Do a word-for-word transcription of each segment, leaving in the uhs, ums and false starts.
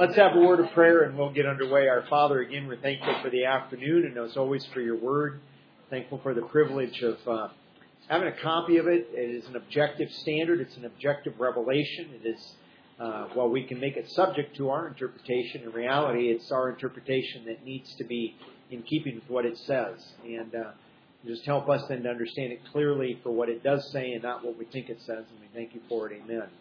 Let's have a word of prayer and we'll get underway. Our Father, again, we're thankful for the afternoon and as always for your word. Thankful for the privilege of uh, having a copy of it. It is an objective standard. It's an objective revelation. It is, uh, while we can make it subject to our interpretation, in reality, it's our interpretation that needs to be in keeping with what it says. And uh, just help us then to understand it clearly for what it does say and not what we think it says. And we thank you for it. Amen.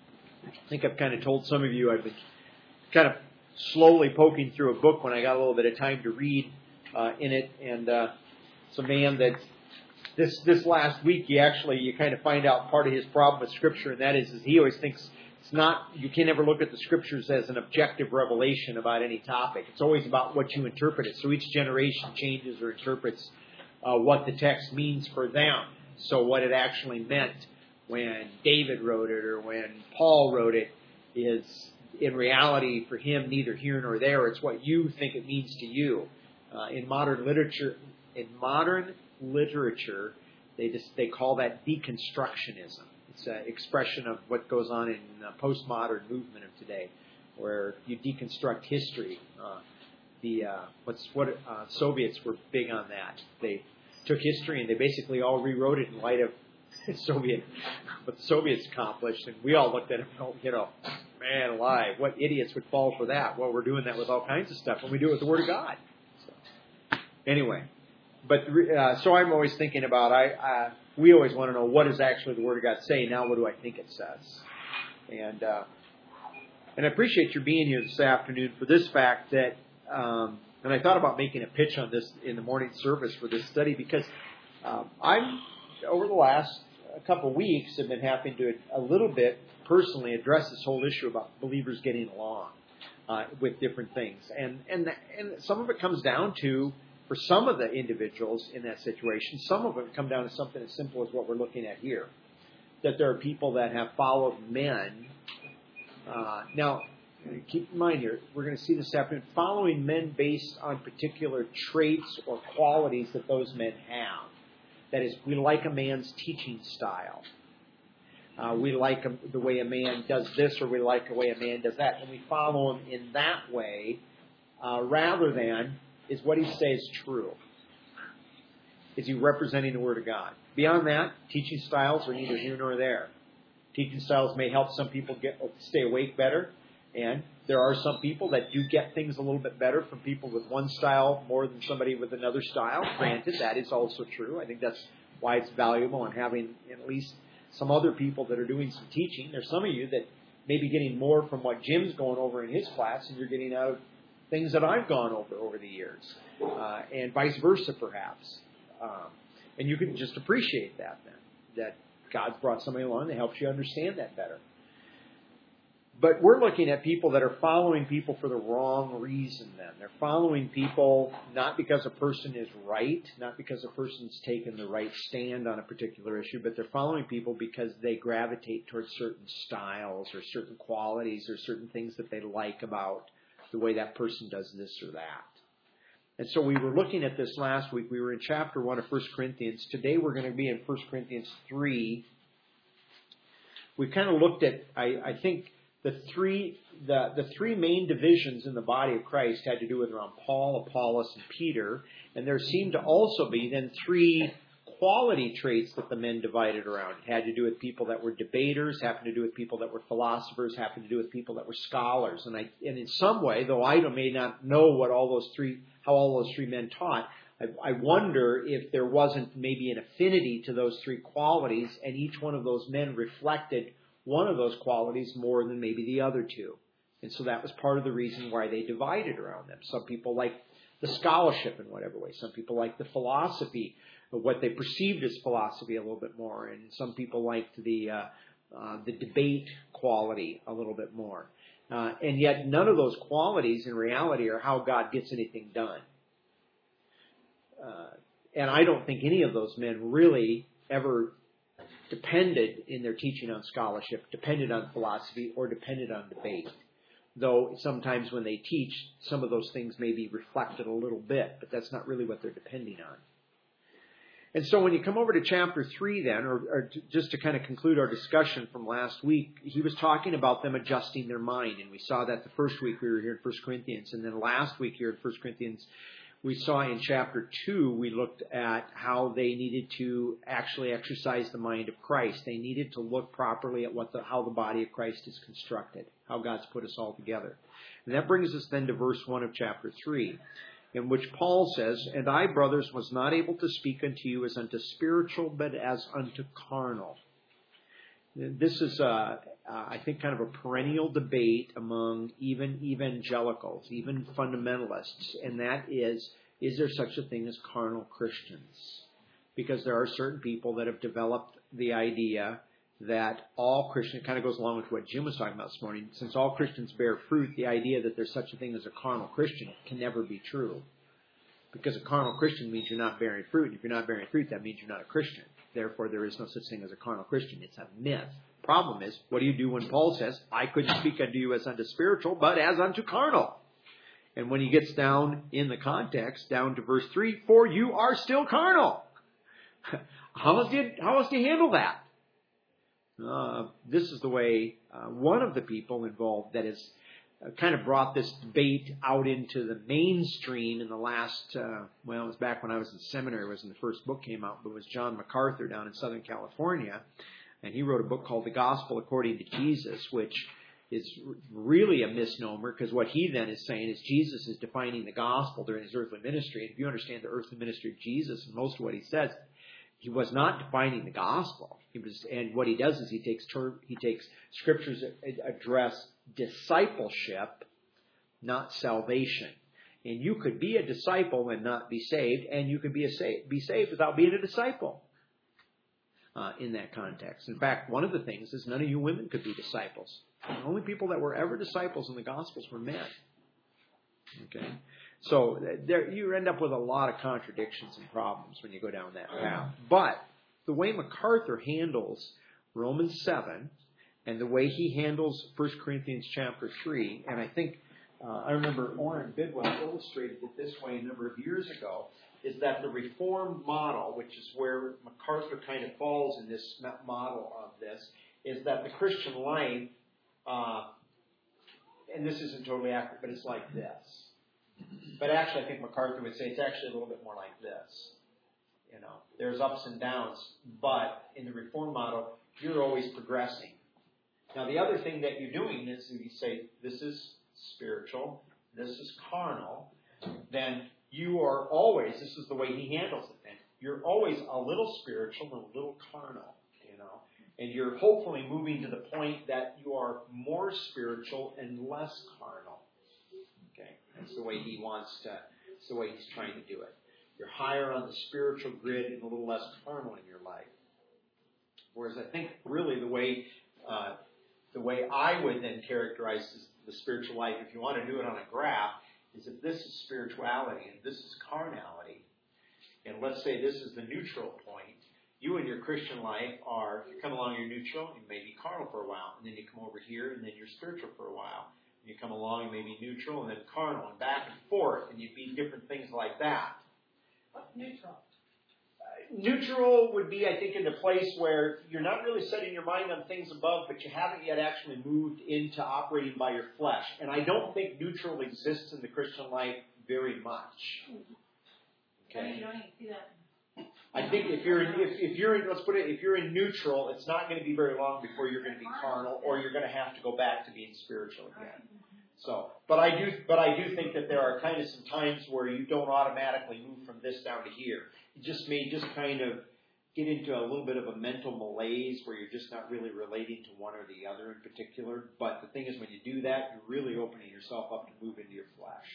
I think I've kind of told some of you I've been kind of slowly poking through a book when I got a little bit of time to read uh, in it. And uh, it's a man that this this last week, he actually, you kind of find out part of his problem with Scripture, and that is, is he always thinks it's not, you can never look at the Scriptures as an objective revelation about any topic. It's always about what you interpret it. So each generation changes or interprets uh, what the text means for them. So what it actually meant when David wrote it or when Paul wrote it is, in reality, for him, neither here nor there. It's what you think it means to you. Uh, in modern literature, in modern literature, they just they call that deconstructionism. It's an expression of what goes on in the postmodern movement of today, where you deconstruct history. Uh, the uh, what's what uh, Soviets were big on that. They took history and they basically all rewrote it in light of Soviet, what the Soviets accomplished, and we all looked at it and felt, you know, man alive, what idiots would fall for that? Well, we're doing that with all kinds of stuff, and we do it with the Word of God. So, anyway, but uh, so I'm always thinking about, I uh, we always want to know, what does actually the Word of God say? Now, what do I think it says? And uh, and I appreciate your being here this afternoon for this fact that, um, and I thought about making a pitch on this in the morning service for this study, because um, I'm, over the last a couple of weeks, have been having to a little bit personally address this whole issue about believers getting along uh, with different things, and and and some of it comes down to, for some of the individuals in that situation, some of it come down to something as simple as what we're looking at here, that there are people that have followed men. Uh, now, keep in mind here, we're going to see this afternoon, following men based on particular traits or qualities that those men have. That is, we like a man's teaching style. Uh, we like a, the way a man does this, or we like the way a man does that. And we follow him in that way, uh, rather than, is what he says true? Is he representing the Word of God? Beyond that, teaching styles are neither here nor there. Teaching styles may help some people get stay awake better, and there are some people that do get things a little bit better from people with one style more than somebody with another style. Granted, that is also true. I think that's why it's valuable in having at least some other people that are doing some teaching. There's some of you that may be getting more from what Jim's going over in his class, and you're getting out of things that I've gone over over the years, uh, and vice versa, perhaps. Um, and you can just appreciate that then, that God's brought somebody along that helps you understand that better. But we're looking at people that are following people for the wrong reason then. They're following people not because a person is right, not because a person's taken the right stand on a particular issue, but they're following people because they gravitate towards certain styles or certain qualities or certain things that they like about the way that person does this or that. And so we were looking at this last week. We were in chapter one of First Corinthians. Today we're going to be in First Corinthians three. We kind of looked at, I, I think, The three the, the three main divisions in the body of Christ had to do with around Paul, Apollos, and Peter. And there seemed to also be then three quality traits that the men divided around. It had to do with people that were debaters, happened to do with people that were philosophers, happened to do with people that were scholars. And I and in some way, though I may not know what all those three how all those three men taught, I, I wonder if there wasn't maybe an affinity to those three qualities, and each one of those men reflected one of those qualities more than maybe the other two. And so that was part of the reason why they divided around them. Some people liked the scholarship in whatever way. Some people liked the philosophy, what they perceived as philosophy a little bit more. And some people liked the uh, uh, the debate quality a little bit more. Uh, and yet none of those qualities in reality are how God gets anything done. Uh, and I don't think any of those men really ever depended in their teaching on scholarship, depended on philosophy, or depended on debate. Though sometimes when they teach, some of those things may be reflected a little bit, but that's not really what they're depending on. And so when you come over to chapter three then, or, or to, just to kind of conclude our discussion from last week, he was talking about them adjusting their mind. And we saw that the first week we were here in First Corinthians. And then last week here in First Corinthians, we saw in chapter two, we looked at how they needed to actually exercise the mind of Christ. They needed to look properly at what the, how the body of Christ is constructed, how God's put us all together. And that brings us then to verse one of chapter three, in which Paul says, "And I, brothers, was not able to speak unto you as unto spiritual, but as unto carnal." This is, uh, uh, I think, kind of a perennial debate among even evangelicals, even fundamentalists, and that is, is there such a thing as carnal Christians? Because there are certain people that have developed the idea that all Christians, it kind of goes along with what Jim was talking about this morning, since all Christians bear fruit, the idea that there's such a thing as a carnal Christian can never be true. Because a carnal Christian means you're not bearing fruit, and if you're not bearing fruit, that means you're not a Christian. Therefore, there is no such thing as a carnal Christian. It's a myth. Problem is, what do you do when Paul says, "I couldn't speak unto you as unto spiritual, but as unto carnal"? And when he gets down in the context, down to verse three, "For you are still carnal." How else do you, how else do you handle that? Uh, this is the way uh, one of the people involved that has uh, kind of brought this debate out into the mainstream in the last, uh, well, it was back when I was in seminary, it was when the first book came out, but it was John MacArthur down in Southern California. And he wrote a book called The Gospel According to Jesus, which is really a misnomer, because what he then is saying is Jesus is defining the gospel during his earthly ministry. And if you understand the earthly ministry of Jesus and most of what he says, he was not defining the gospel. He was, and what he does is he takes term, he takes scriptures that address discipleship, not salvation. And you could be a disciple and not be saved, and you could be a sa- be saved without being a disciple. Uh, in that context. In fact, one of the things is none of you women could be disciples. The only people that were ever disciples in the Gospels were men. Okay? So there, you end up with a lot of contradictions and problems when you go down that path. But the way MacArthur handles Romans seven and the way he handles First Corinthians chapter three, and I think, uh, I remember Orrin Bidwell illustrated it this way a number of years ago, is that the Reformed model, which is where MacArthur kind of falls in this model of this, is that the Christian life, uh, and this isn't totally accurate, but it's like this. But actually, I think MacArthur would say it's actually a little bit more like this. You know, there's ups and downs, but in the Reformed model, you're always progressing. Now, the other thing that you're doing is if you say, this is spiritual, this is carnal, then you are always, this is the way he handles it then, you're always a little spiritual and a little carnal, you know. And you're hopefully moving to the point that you are more spiritual and less carnal. Okay, that's the way he wants to, that's the way he's trying to do it. You're higher on the spiritual grid and a little less carnal in your life. Whereas I think really the way, uh, the way I would then characterize the spiritual life, if you want to do it on a graph, is if this is spirituality and this is carnality, and let's say this is the neutral point, you in your Christian life are, if you come along, you're neutral, you may be carnal for a while, and then you come over here, and then you're spiritual for a while. And you come along, you may be neutral, and then carnal, and back and forth, and you'd be different things like that. What's neutral? Neutral would be, I think, in the place where you're not really setting your mind on things above, but you haven't yet actually moved into operating by your flesh. And I don't think neutral exists in the Christian life very much. Okay. You don't even see that. I think if you're in, if, if you're in, let's put it, if you're in neutral, it's not going to be very long before you're going to be carnal, or you're going to have to go back to being spiritual again. So, but I do, but I do think that there are kind of some times where you don't automatically move from this down to here. You just may just kind of get into a little bit of a mental malaise where you're just not really relating to one or the other in particular. But the thing is, when you do that, you're really opening yourself up to move into your flesh.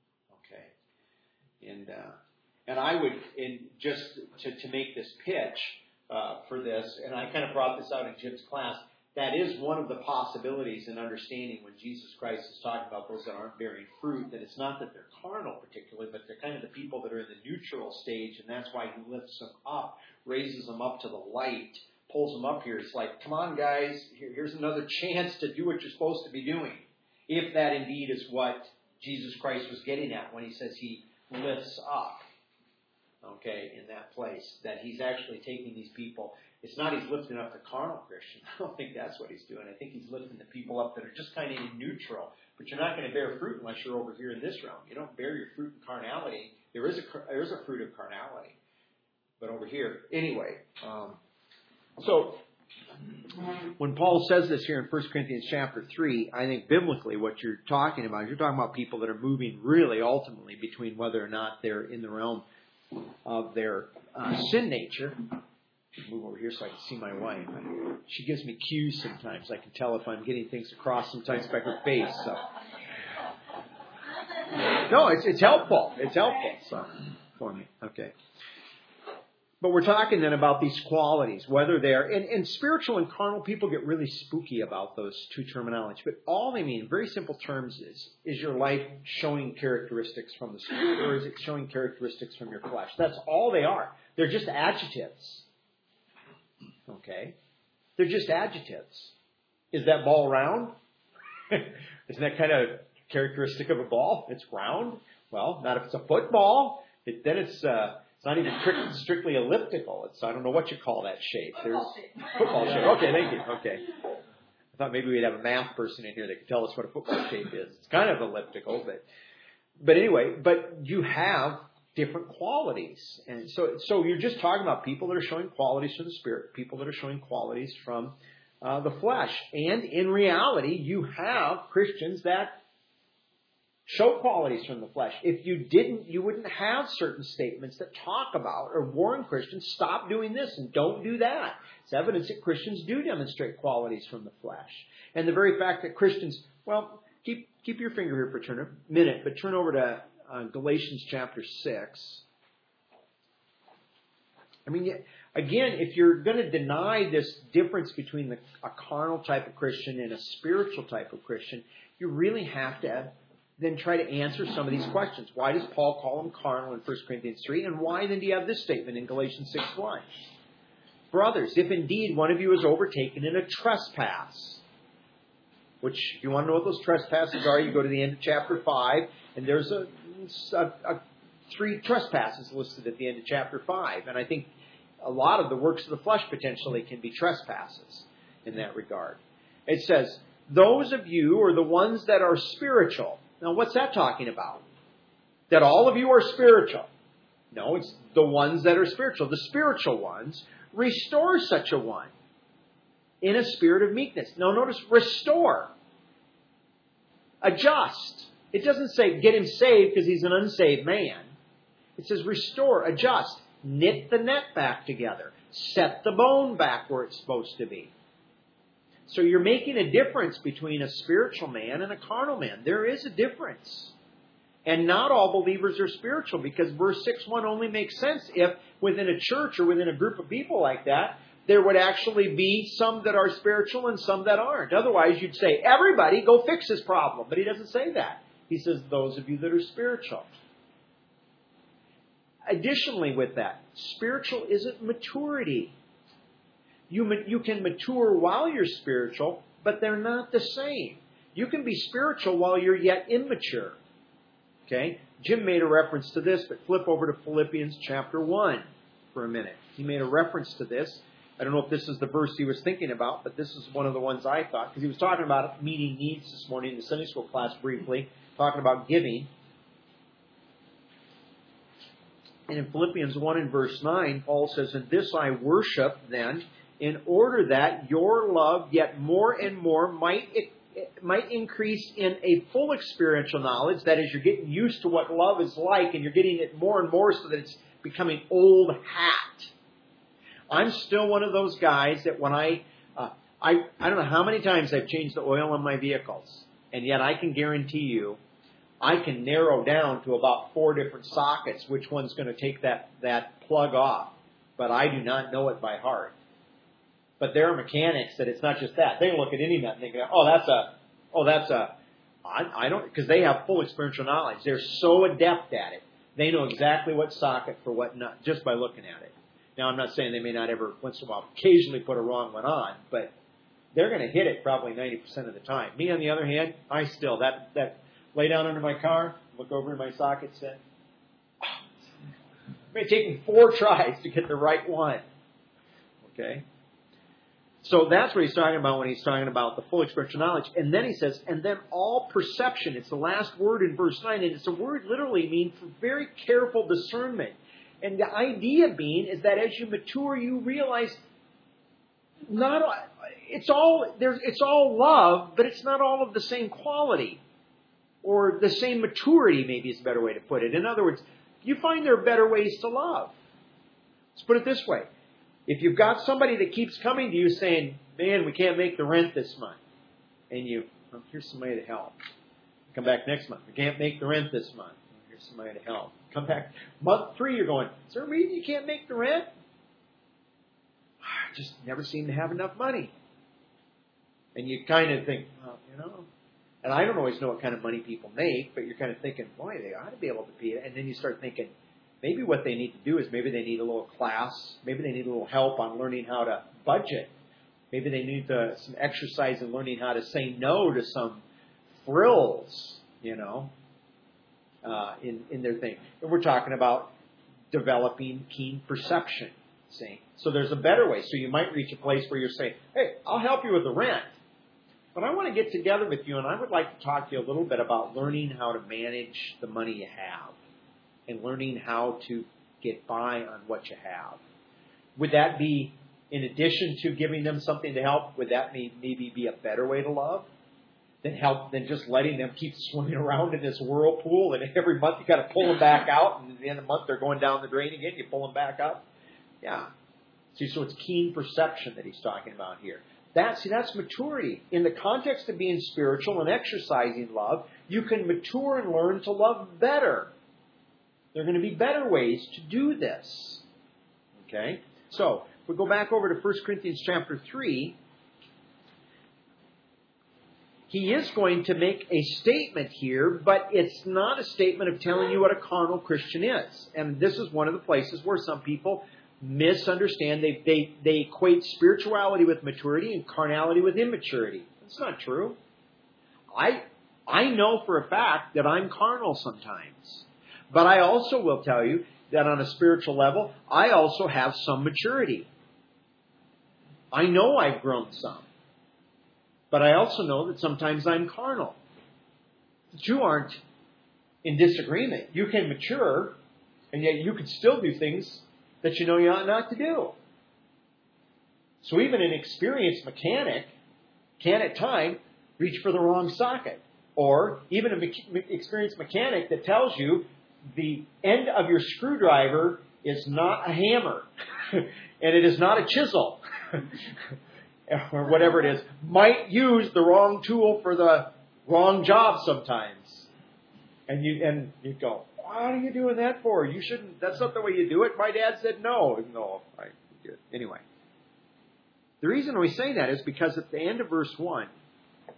Okay, and uh, and I would, in just to to make this pitch uh, for this, and I kind of brought this out in Jim's class. That is one of the possibilities in understanding when Jesus Christ is talking about those that aren't bearing fruit, that it's not that they're carnal particularly, but they're kind of the people that are in the neutral stage, and that's why he lifts them up, raises them up to the light, pulls them up here. It's like, come on, guys, here, here's another chance to do what you're supposed to be doing, if that indeed is what Jesus Christ was getting at when he says he lifts up. okay, in that place. That he's actually taking these people. It's not he's lifting up the carnal Christian. I don't think that's what he's doing. I think he's lifting the people up that are just kind of in neutral. But you're not going to bear fruit unless you're over here in this realm. You don't bear your fruit in carnality. There is a, there is a fruit of carnality. But over here, anyway. Um, so, when Paul says this here in First Corinthians chapter three, I think biblically what you're talking about is you're talking about people that are moving really ultimately between whether or not they're in the realm of their uh, sin nature. Move over here so I can see my wife. She gives me cues sometimes. I can tell if I'm getting things across sometimes by her face. So. No, it's it's helpful. It's helpful so, for me. Okay. But we're talking then about these qualities, whether they're, and, and spiritual and carnal people get really spooky about those two terminologies. But all they mean, in very simple terms, is, is your life showing characteristics from the Spirit, or is it showing characteristics from your flesh? That's all they are. They're just adjectives. Okay? They're just adjectives. Is that ball round? Isn't that kind of characteristic of a ball? It's round. Well, not if it's a football. It, then it's... Uh, It's not even strictly elliptical. It's I don't know what you call that shape. Football There's, shape. Football shape. Okay, thank you. Okay. I thought maybe we'd have a math person in here that could tell us what a football shape is. It's kind of elliptical, but but anyway, but you have different qualities. And so so you're just talking about people that are showing qualities from the Spirit, people that are showing qualities from uh, the flesh. And in reality, you have Christians that show qualities from the flesh. If you didn't, you wouldn't have certain statements that talk about or warn Christians, stop doing this and don't do that. It's evidence that Christians do demonstrate qualities from the flesh. And the very fact that Christians, well, keep keep your finger here for a minute, but turn over to uh, Galatians chapter six. I mean, again, if you're going to deny this difference between the, a carnal type of Christian and a spiritual type of Christian, you really have to then try to answer some of these questions. Why does Paul call them carnal in First Corinthians three? And why then do you have this statement in Galatians six one? Brothers, if indeed one of you is overtaken in a trespass, which if you want to know what those trespasses are, you go to the end of chapter five, and there's a, a, a three trespasses listed at the end of chapter five. And I think a lot of the works of the flesh potentially can be trespasses in that regard. It says, those of you are the ones that are spiritual. Now, what's that talking about? That all of you are spiritual. No, it's the ones that are spiritual. The spiritual ones, restore such a one in a spirit of meekness. Now, notice restore. Adjust. It doesn't say get him saved because he's an unsaved man. It says restore, adjust, knit the net back together, set the bone back where it's supposed to be. So you're making a difference between a spiritual man and a carnal man. There is a difference. And not all believers are spiritual, because verse six one only makes sense if within a church or within a group of people like that, there would actually be some that are spiritual and some that aren't. Otherwise, you'd say, everybody go fix this problem. But he doesn't say that. He says, those of you that are spiritual. Additionally with that, spiritual isn't maturity. You, you can mature while you're spiritual, but they're not the same. You can be spiritual while you're yet immature. Okay? Jim made a reference to this, but flip over to Philippians chapter one for a minute. He made a reference to this. I don't know if this is the verse he was thinking about, but this is one of the ones I thought, because he was talking about meeting needs this morning in the Sunday school class briefly, talking about giving. And in Philippians one and verse nine, Paul says, "In this I worship then, in order that your love yet more and more might might increase in a full experiential knowledge." That is, you're getting used to what love is like, and you're getting it more and more so that it's becoming old hat. I'm still one of those guys that when I, uh, I, I don't know how many times I've changed the oil on my vehicles, and yet I can guarantee you, I can narrow down to about four different sockets which one's going to take that, that plug off. But I do not know it by heart. But there are mechanics that it's not just that. They look at any nut and they go, oh, that's a, oh, that's a, I, I don't, because they have full experiential knowledge. They're so adept at it. They know exactly what socket for what nut just by looking at it. Now, I'm not saying they may not ever, once in a while, occasionally put a wrong one on, but they're going to hit it probably ninety percent of the time. Me, on the other hand, I still, that, that, lay down under my car, look over in my socket, say, oh, may take him four tries to get the right one. Okay? So that's what he's talking about when he's talking about the full experiential knowledge. And then he says, and then all perception. It's the last word in verse nine, and it's a word literally means for very careful discernment. And the idea being is that as you mature, you realize not it's all there's it's all love, but it's not all of the same quality or the same maturity. Maybe is a better way to put it. In other words, you find there are better ways to love. Let's put it this way: if you've got somebody that keeps coming to you saying, "Man, we can't make the rent this month," and you oh, here's somebody to help. Come back next month. We can't make the rent this month. Here's somebody to help. Come back month three. You're going, is there a reason you can't make the rent? I just never seem to have enough money. And you kind of think, well, you know, and I don't always know what kind of money people make, but you're kind of thinking, boy, they ought to be able to pay it. And then you start thinking, maybe what they need to do is maybe they need a little class. Maybe they need a little help on learning how to budget. Maybe they need to, some exercise in learning how to say no to some frills, you know, uh, in, in their thing. And we're talking about developing keen perception, see? So there's a better way. So you might reach a place where you're saying, hey, I'll help you with the rent. But I want to get together with you, and I would like to talk to you a little bit about learning how to manage the money you have and learning how to get by on what you have. Would that be, in addition to giving them something to help, would that maybe be a better way to love than help than just letting them keep swimming around in this whirlpool, and every month you got to pull them back out, and at the end of the month they're going down the drain again, you pull them back up? Yeah. See, so it's keen perception that he's talking about here. That, see, that's maturity. In the context of being spiritual and exercising love, you can mature and learn to love better. There are going to be better ways to do this. Okay? So, if we go back over to First Corinthians chapter three, he is going to make a statement here, but it's not a statement of telling you what a carnal Christian is. And this is one of the places where some people misunderstand. They, they, they equate spirituality with maturity and carnality with immaturity. That's not true. I, I know for a fact that I'm carnal sometimes. But I also will tell you that on a spiritual level, I also have some maturity. I know I've grown some. But I also know that sometimes I'm carnal. The two aren't in disagreement. You can mature, and yet you can still do things that you know you ought not to do. So even an experienced mechanic can at times reach for the wrong socket. Or even an me- experienced mechanic that tells you the end of your screwdriver is not a hammer and it is not a chisel or whatever it is, might use the wrong tool for the wrong job sometimes. And you and you go, what are you doing that for? You shouldn't, that's not the way you do it. My dad said no. No, I did. Anyway. The reason we say that is because at the end of verse one, I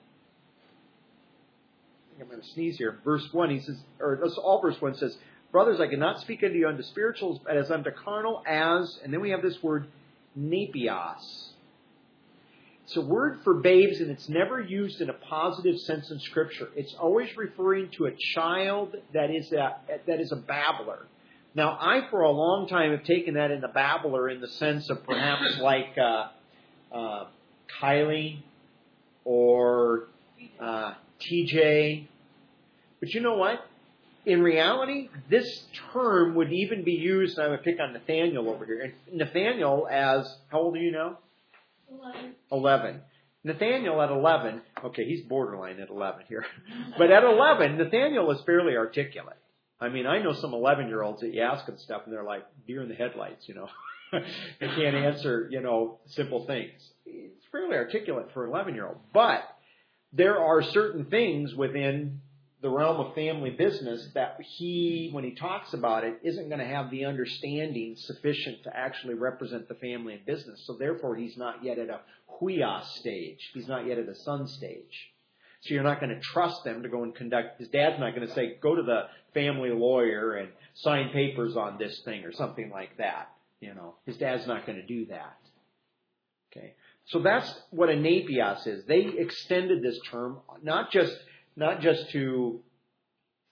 think I'm going to sneeze here. Verse one, he says, or all verse one says, brothers, I cannot speak unto you unto spirituals, but as unto carnal, as, and then we have this word, nepios. It's a word for babes, and it's never used in a positive sense in Scripture. It's always referring to a child that is a, that is a babbler. Now, I, for a long time, have taken that in the babbler in the sense of perhaps like uh, uh, Kylie or uh, T J. But you know what? In reality, this term would even be used, and I would pick on Nathaniel over here. And Nathaniel as, how old are you now? Eleven. Eleven. Nathaniel at eleven, okay, he's borderline at eleven here. But at eleven, Nathaniel is fairly articulate. I mean, I know some eleven-year-olds that you ask them stuff, and they're like deer in the headlights, you know. They can't answer, you know, simple things. He's fairly articulate for an eleven-year-old. But there are certain things within the realm of family business that he, when he talks about it, isn't going to have the understanding sufficient to actually represent the family and business. So therefore, he's not yet at a huios stage. He's not yet at a son stage. So you're not going to trust them to go and conduct. His dad's not going to say, go to the family lawyer and sign papers on this thing or something like that. You know, his dad's not going to do that. Okay. So that's what a nepios is. They extended this term, not just Not just to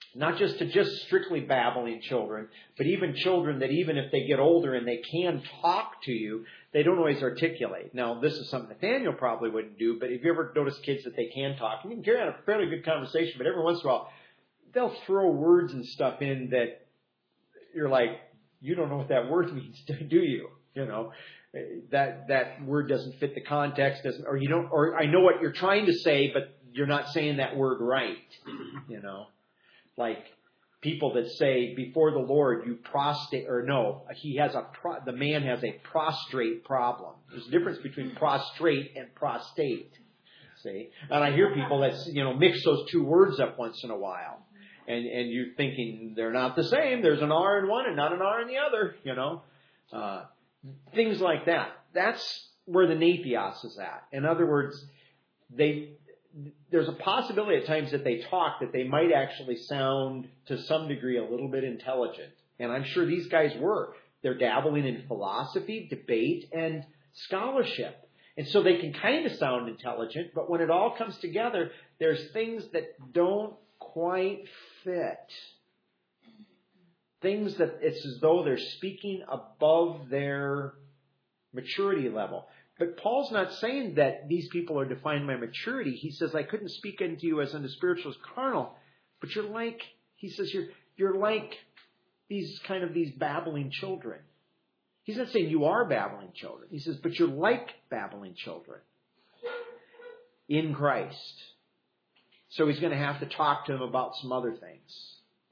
Not just to just strictly babbling children, but even children that even if they get older and they can talk to you, they don't always articulate. Now, this is something Nathaniel probably wouldn't do, but if you ever notice kids that they can talk, you can carry on a fairly good conversation, but every once in a while, they'll throw words and stuff in that you're like, you don't know what that word means, do you? You know, that that word doesn't fit the context, doesn't, or you don't, or I know what you're trying to say, but you're not saying that word right, you know. Like people that say before the Lord you prostrate, or no, he has a pro, the man has a prostrate problem. There's a difference between prostrate and prostate. See, and I hear people that you know mix those two words up once in a while, and and you're thinking they're not the same. There's an R in one and not an R in the other. You know, uh, things like that. That's where the napios is at. In other words, they. There's a possibility at times that they talk that they might actually sound to some degree a little bit intelligent. And I'm sure these guys were. They're dabbling in philosophy, debate, and scholarship. And so they can kind of sound intelligent, but when it all comes together, there's things that don't quite fit. Things that it's as though they're speaking above their maturity level. But Paul's not saying that these people are defined by maturity. He says, I couldn't speak unto you as unto spiritual as carnal, but you're like, he says, you're, you're like these kind of these babbling children. He's not saying you are babbling children. He says, but you're like babbling children in Christ. So he's going to have to talk to them about some other things.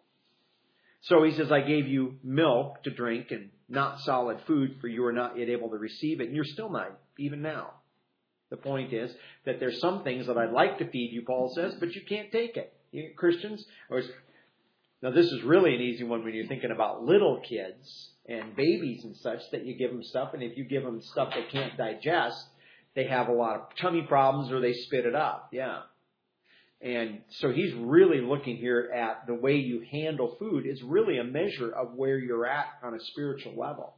So he says, I gave you milk to drink and not solid food, for you are not yet able to receive it. And you're still not, even now. The point is that there's some things that I'd like to feed you, Paul says, but you can't take it. You Christians, or now this is really an easy one when you're thinking about little kids and babies and such, that you give them stuff, and if you give them stuff they can't digest, they have a lot of tummy problems or they spit it up. Yeah. And so he's really looking here at the way you handle food is really a measure of where you're at on a spiritual level.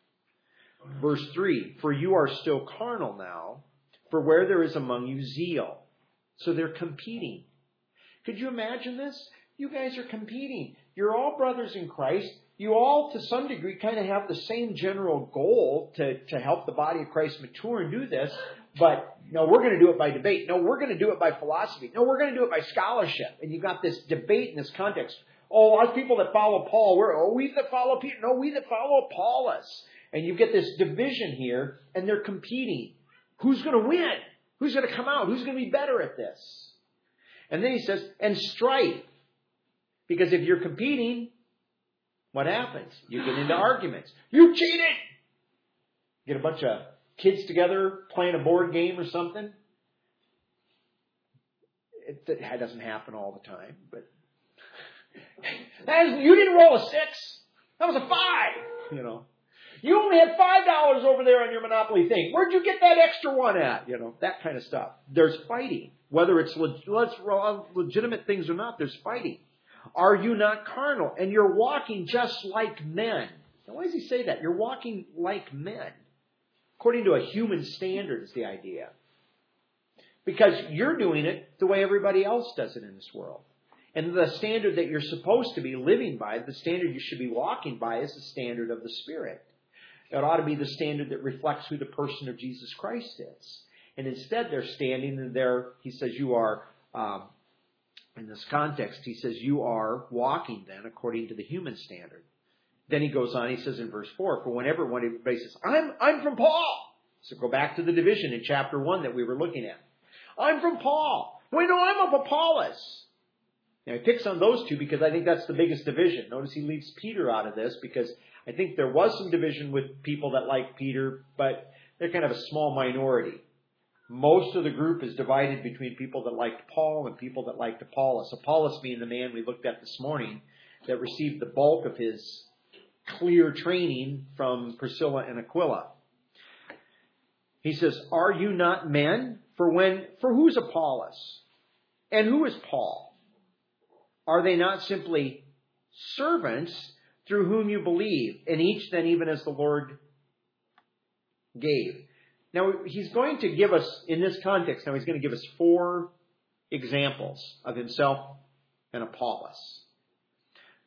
Verse three, for you are still carnal now, for where there is among you zeal. So they're competing. Could you imagine this? You guys are competing. You're all brothers in Christ. You all, to some degree, kind of have the same general goal to, to help the body of Christ mature and do this. But, no, we're going to do it by debate. No, we're going to do it by philosophy. No, we're going to do it by scholarship. And you've got this debate in this context. Oh, our people that follow Paul, we're, oh, we that follow Peter. No, we that follow Apollos. And you get this division here, and they're competing. Who's going to win? Who's going to come out? Who's going to be better at this? And then he says, and strife. Because if you're competing, what happens? You get into arguments. You cheated! Get a bunch of kids together playing a board game or something. It, that doesn't happen all the time, but that is, you didn't roll a six. That was a five. You know, you only had five dollars over there on your Monopoly thing. Where'd you get that extra one at? You know, that kind of stuff. There's fighting, whether it's leg- legitimate things or not. There's fighting. Are you not carnal? And you're walking just like men. Now, why does he say that? You're walking like men. According to a human standard is the idea. Because you're doing it the way everybody else does it in this world. And the standard that you're supposed to be living by, the standard you should be walking by, is the standard of the Spirit. It ought to be the standard that reflects who the person of Jesus Christ is. And instead they're standing there, he says you are, um, in this context, he says you are walking then according to the human standard. Then he goes on, he says in verse four, for whenever one everybody says, I'm, I'm from Paul. So go back to the division in chapter one that we were looking at. I'm from Paul. Wait, no, I'm of Apollos. Now he picks on those two because I think that's the biggest division. Notice he leaves Peter out of this because I think there was some division with people that like Peter, but they're kind of a small minority. Most of the group is divided between people that liked Paul and people that liked Apollos. Apollos being the man we looked at this morning that received the bulk of his clear training from Priscilla and Aquila. He says, are you not men? For when, for who's Apollos? And who is Paul? Are they not simply servants through whom you believe, and each then even as the Lord gave? Now, he's going to give us, in this context, now he's going to give us four examples of himself and Apollos.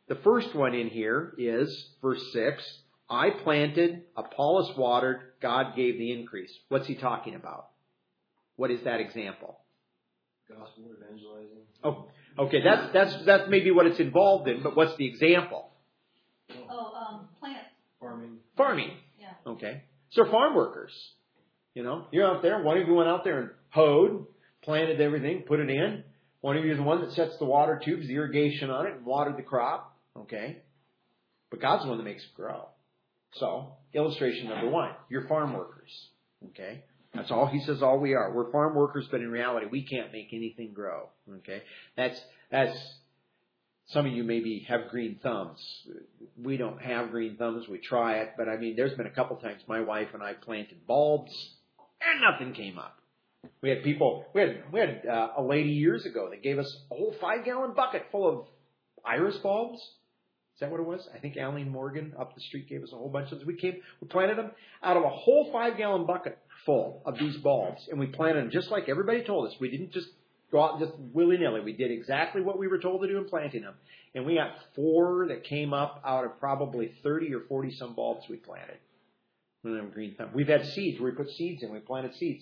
The first one in here is verse six. I planted, Apollos watered, God gave the increase. What's he talking about? What is that example? Gospel evangelizing. Oh, okay. That's that's that's maybe what it's involved in. But what's the example? Oh, um, plant. Farming. Yeah. Farming. Okay. So farm workers. You know, you're out there. One of you went out there and hoed, planted everything, put it in. One of you is the one that sets the water tubes, the irrigation on it, and watered the crop. Okay. But God's the one that makes it grow. So, illustration number one, you're farm workers. Okay. That's all he says all we are. We're farm workers, but in reality, we can't make anything grow. Okay. That's, that's, some of you maybe have green thumbs. We don't have green thumbs. We try it. But I mean, there's been a couple times my wife and I planted bulbs and nothing came up. We had people, we had, we had uh, a lady years ago that gave us a whole five gallon bucket full of iris bulbs. Is that what it was? I think Aline Morgan up the street gave us a whole bunch of them. We came, we planted them out of a whole five gallon bucket full of these bulbs. And we planted them just like everybody told us. We didn't just go out and just willy-nilly. We did exactly what we were told to do in planting them. And we got four that came up out of probably thirty or forty some bulbs we planted. Green thumb. We've had seeds where we put seeds in. We planted seeds.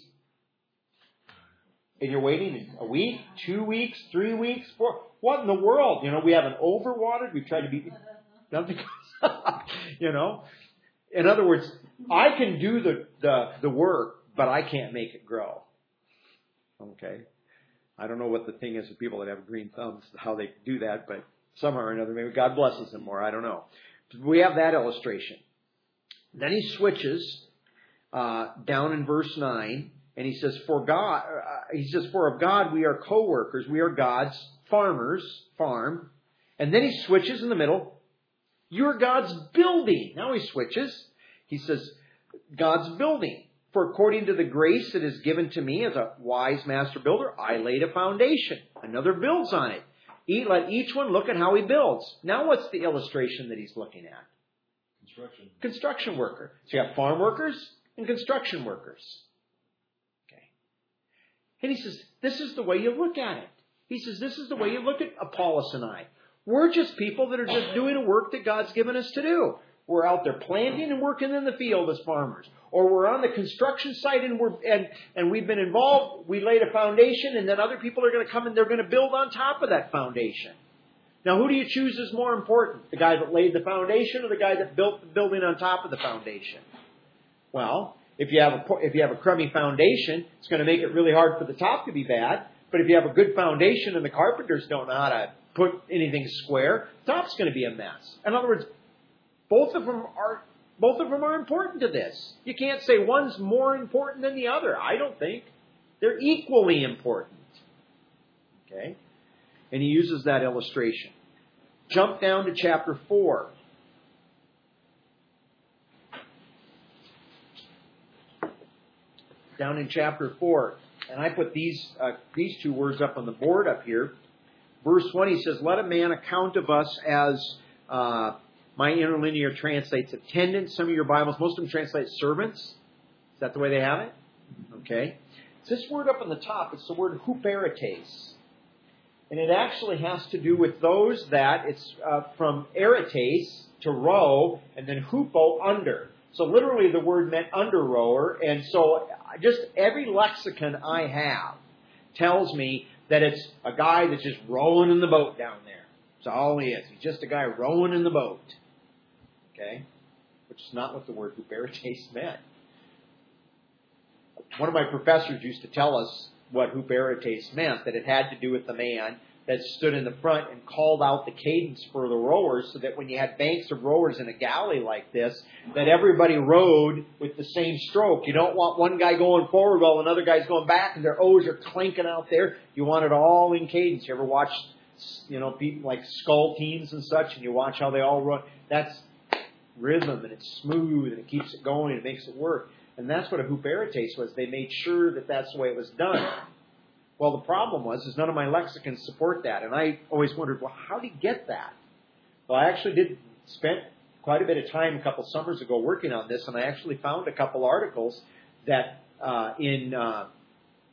And you're waiting a week, two weeks, three weeks, four. What in the world? You know, we haven't overwatered. We've tried to be, nothing comes up. You know, in other words, I can do the, the, the work, but I can't make it grow. Okay. I don't know what the thing is with people that have green thumbs, how they do that, but somehow or another, maybe God blesses them more. I don't know. We have that illustration. Then he switches uh, down in verse nine, and he says, "For God," uh, he says, "For of God we are co-workers. We are God's farmers, farm." And then he switches in the middle. You're God's building. Now he switches. He says, "God's building. For according to the grace that is given to me as a wise master builder, I laid a foundation. Another builds on it. Let each one look at how he builds." Now what's the illustration that he's looking at? Construction. Construction worker. So you have farm workers and construction workers. Okay. And he says, this is the way you look at it. He says, this is the way you look at Apollos and I. We're just people that are just doing a work that God's given us to do. We're out there planting and working in the field as farmers. Or we're on the construction site and we're and, and we've been involved. We laid a foundation, and then other people are going to come and they're going to build on top of that foundation. Now, who do you choose is more important? The guy that laid the foundation or the guy that built the building on top of the foundation? Well, if you have a if you have a crummy foundation, it's going to make it really hard for the top to be bad. But if you have a good foundation and the carpenters don't know how to put anything square, the top's going to be a mess. In other words, both of them are both of them are important to this. You can't say one's more important than the other. I don't think. They're equally important. Okay? And he uses that illustration. Jump down to chapter four. Down in chapter four. And I put these uh, these two words up on the board up here. Verse one, he says, "Let a man account of us as," uh, my interlinear translates attendants. Some of your Bibles, most of them translate servants. Is that the way they have it? Okay. It's this word up on the top. It's the word huperites. And it actually has to do with those that, it's uh, from erites to row, and then hupo, under. So literally the word meant under rower. And so just every lexicon I have tells me that it's a guy that's just rowing in the boat down there. That's all he is. He's just a guy rowing in the boat. Okay? Which is not what the word huperites meant. One of my professors used to tell us what huperites meant, that it had to do with the man that stood in the front and called out the cadence for the rowers, so that when you had banks of rowers in a galley like this, that everybody rowed with the same stroke. You don't want one guy going forward while another guy's going back and their O's are clanking out there. You want it all in cadence. You ever watch, you know, people like scull teams and such, and you watch how they all run? That's rhythm, and it's smooth, and it keeps it going, and it makes it work. And that's what a huperites was. They made sure that that's the way it was done. Well, the problem was, is none of my lexicons support that. And I always wondered, well, how did he get that? Well, I actually did spend quite a bit of time a couple summers ago working on this, and I actually found a couple articles that uh, in uh,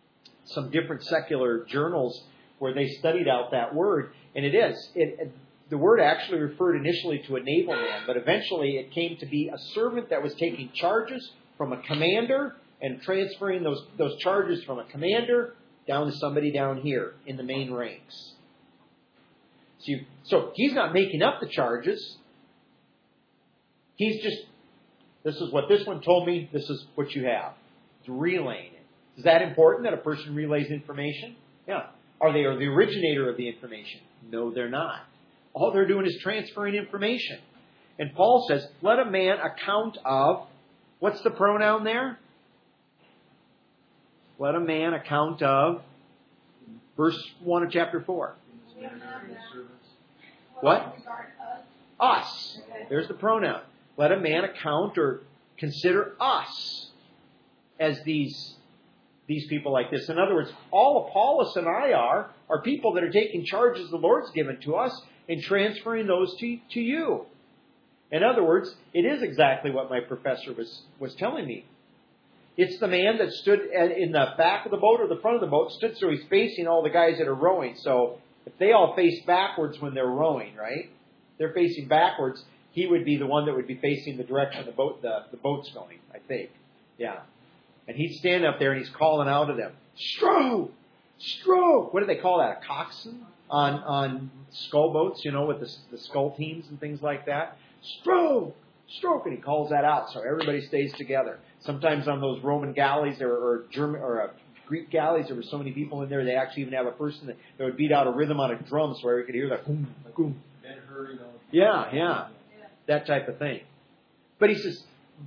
some different secular journals where they studied out that word. And it is. It, it, the word actually referred initially to a naval man, but eventually it came to be a servant that was taking charges from a commander and transferring those, those charges from a commander down to somebody down here in the main ranks. So, you, so he's not making up the charges. He's just, this is what this one told me, this is what you have. It's relaying it. Is that important that a person relays information? Yeah. Are they the originator of the information? No, they're not. All they're doing is transferring information. And Paul says, let a man account of, what's the pronoun there? Let a man account of, verse one of chapter four. What? Us. There's the pronoun. Let a man account or consider us as these, these people like this. In other words, all Apollos and I are, are people that are taking charges the Lord's given to us and transferring those to, to you. In other words, it is exactly what my professor was, was telling me. It's the man that stood in the back of the boat or the front of the boat, stood so he's facing all the guys that are rowing. So if they all face backwards when they're rowing, right? They're facing backwards. He would be the one that would be facing the direction the boat the, the boat's going, I think. Yeah. And he'd stand up there and he's calling out to them, stroke! Stroke! What do they call that? A coxswain? On on scull boats, you know, with the, the scull teams and things like that. Stroke! Stroke! And he calls that out so everybody stays together. Sometimes on those Roman galleys or, or German or uh, Greek galleys, there were so many people in there, they actually even have a person that, that would beat out a rhythm on a drum so everybody could hear that. Boom, boom. Yeah, yeah. That type of thing. But he says,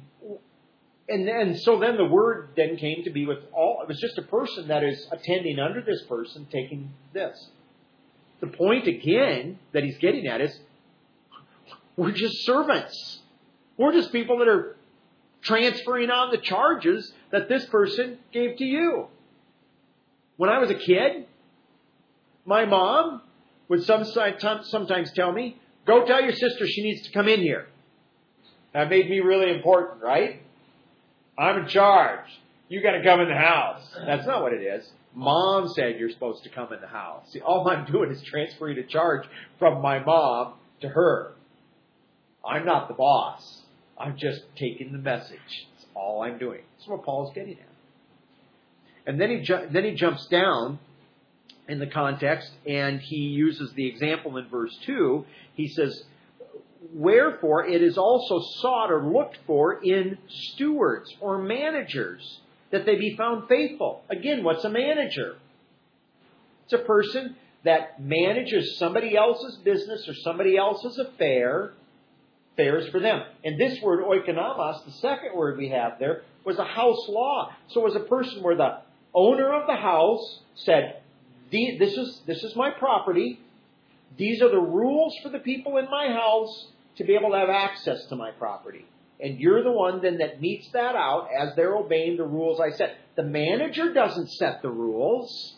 and then, so then the word then came to be with all, it was just a person that is attending under this person taking this. The point again that he's getting at is, we're just servants. We're just people that are transferring on the charges that this person gave to you. When I was a kid, my mom would sometimes tell me, go tell your sister she needs to come in here. That made me really important, right? I'm in charge. You got to come in the house. That's not what it is. Mom said you're supposed to come in the house. See, all I'm doing is transferring a charge from my mom to her. I'm not the boss. I'm just taking the message. That's all I'm doing. That's what Paul's getting at. And then he ju- then he jumps down in the context, and he uses the example in verse two. He says, wherefore it is also sought or looked for in stewards or managers, that they be found faithful. Again, what's a manager? It's a person that manages somebody else's business or somebody else's affair, affairs for them. And this word, oikonomos, the second word we have there, was a house law. So it was a person where the owner of the house said, this is, this is my property. These are the rules for the people in my house to be able to have access to my property. And you're the one then that meets that out as they're obeying the rules I set. The manager doesn't set the rules.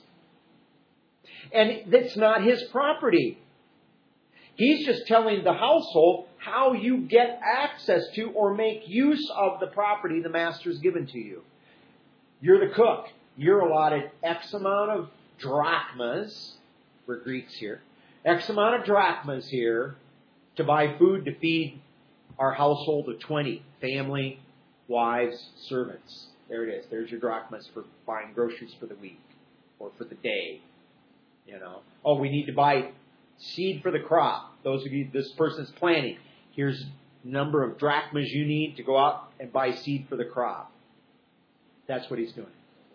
And it's not his property. He's just telling the household how you get access to or make use of the property the master's given to you. You're the cook. You're allotted X amount of drachmas. We're Greeks here. X amount of drachmas here to buy food to feed our household of twenty. Family, wives, servants. There it is. There's your drachmas for buying groceries for the week or for the day. You know. Oh, we need to buy seed for the crop. Those of you, this person's planting. Here's the number of drachmas you need to go out and buy seed for the crop. That's what he's doing.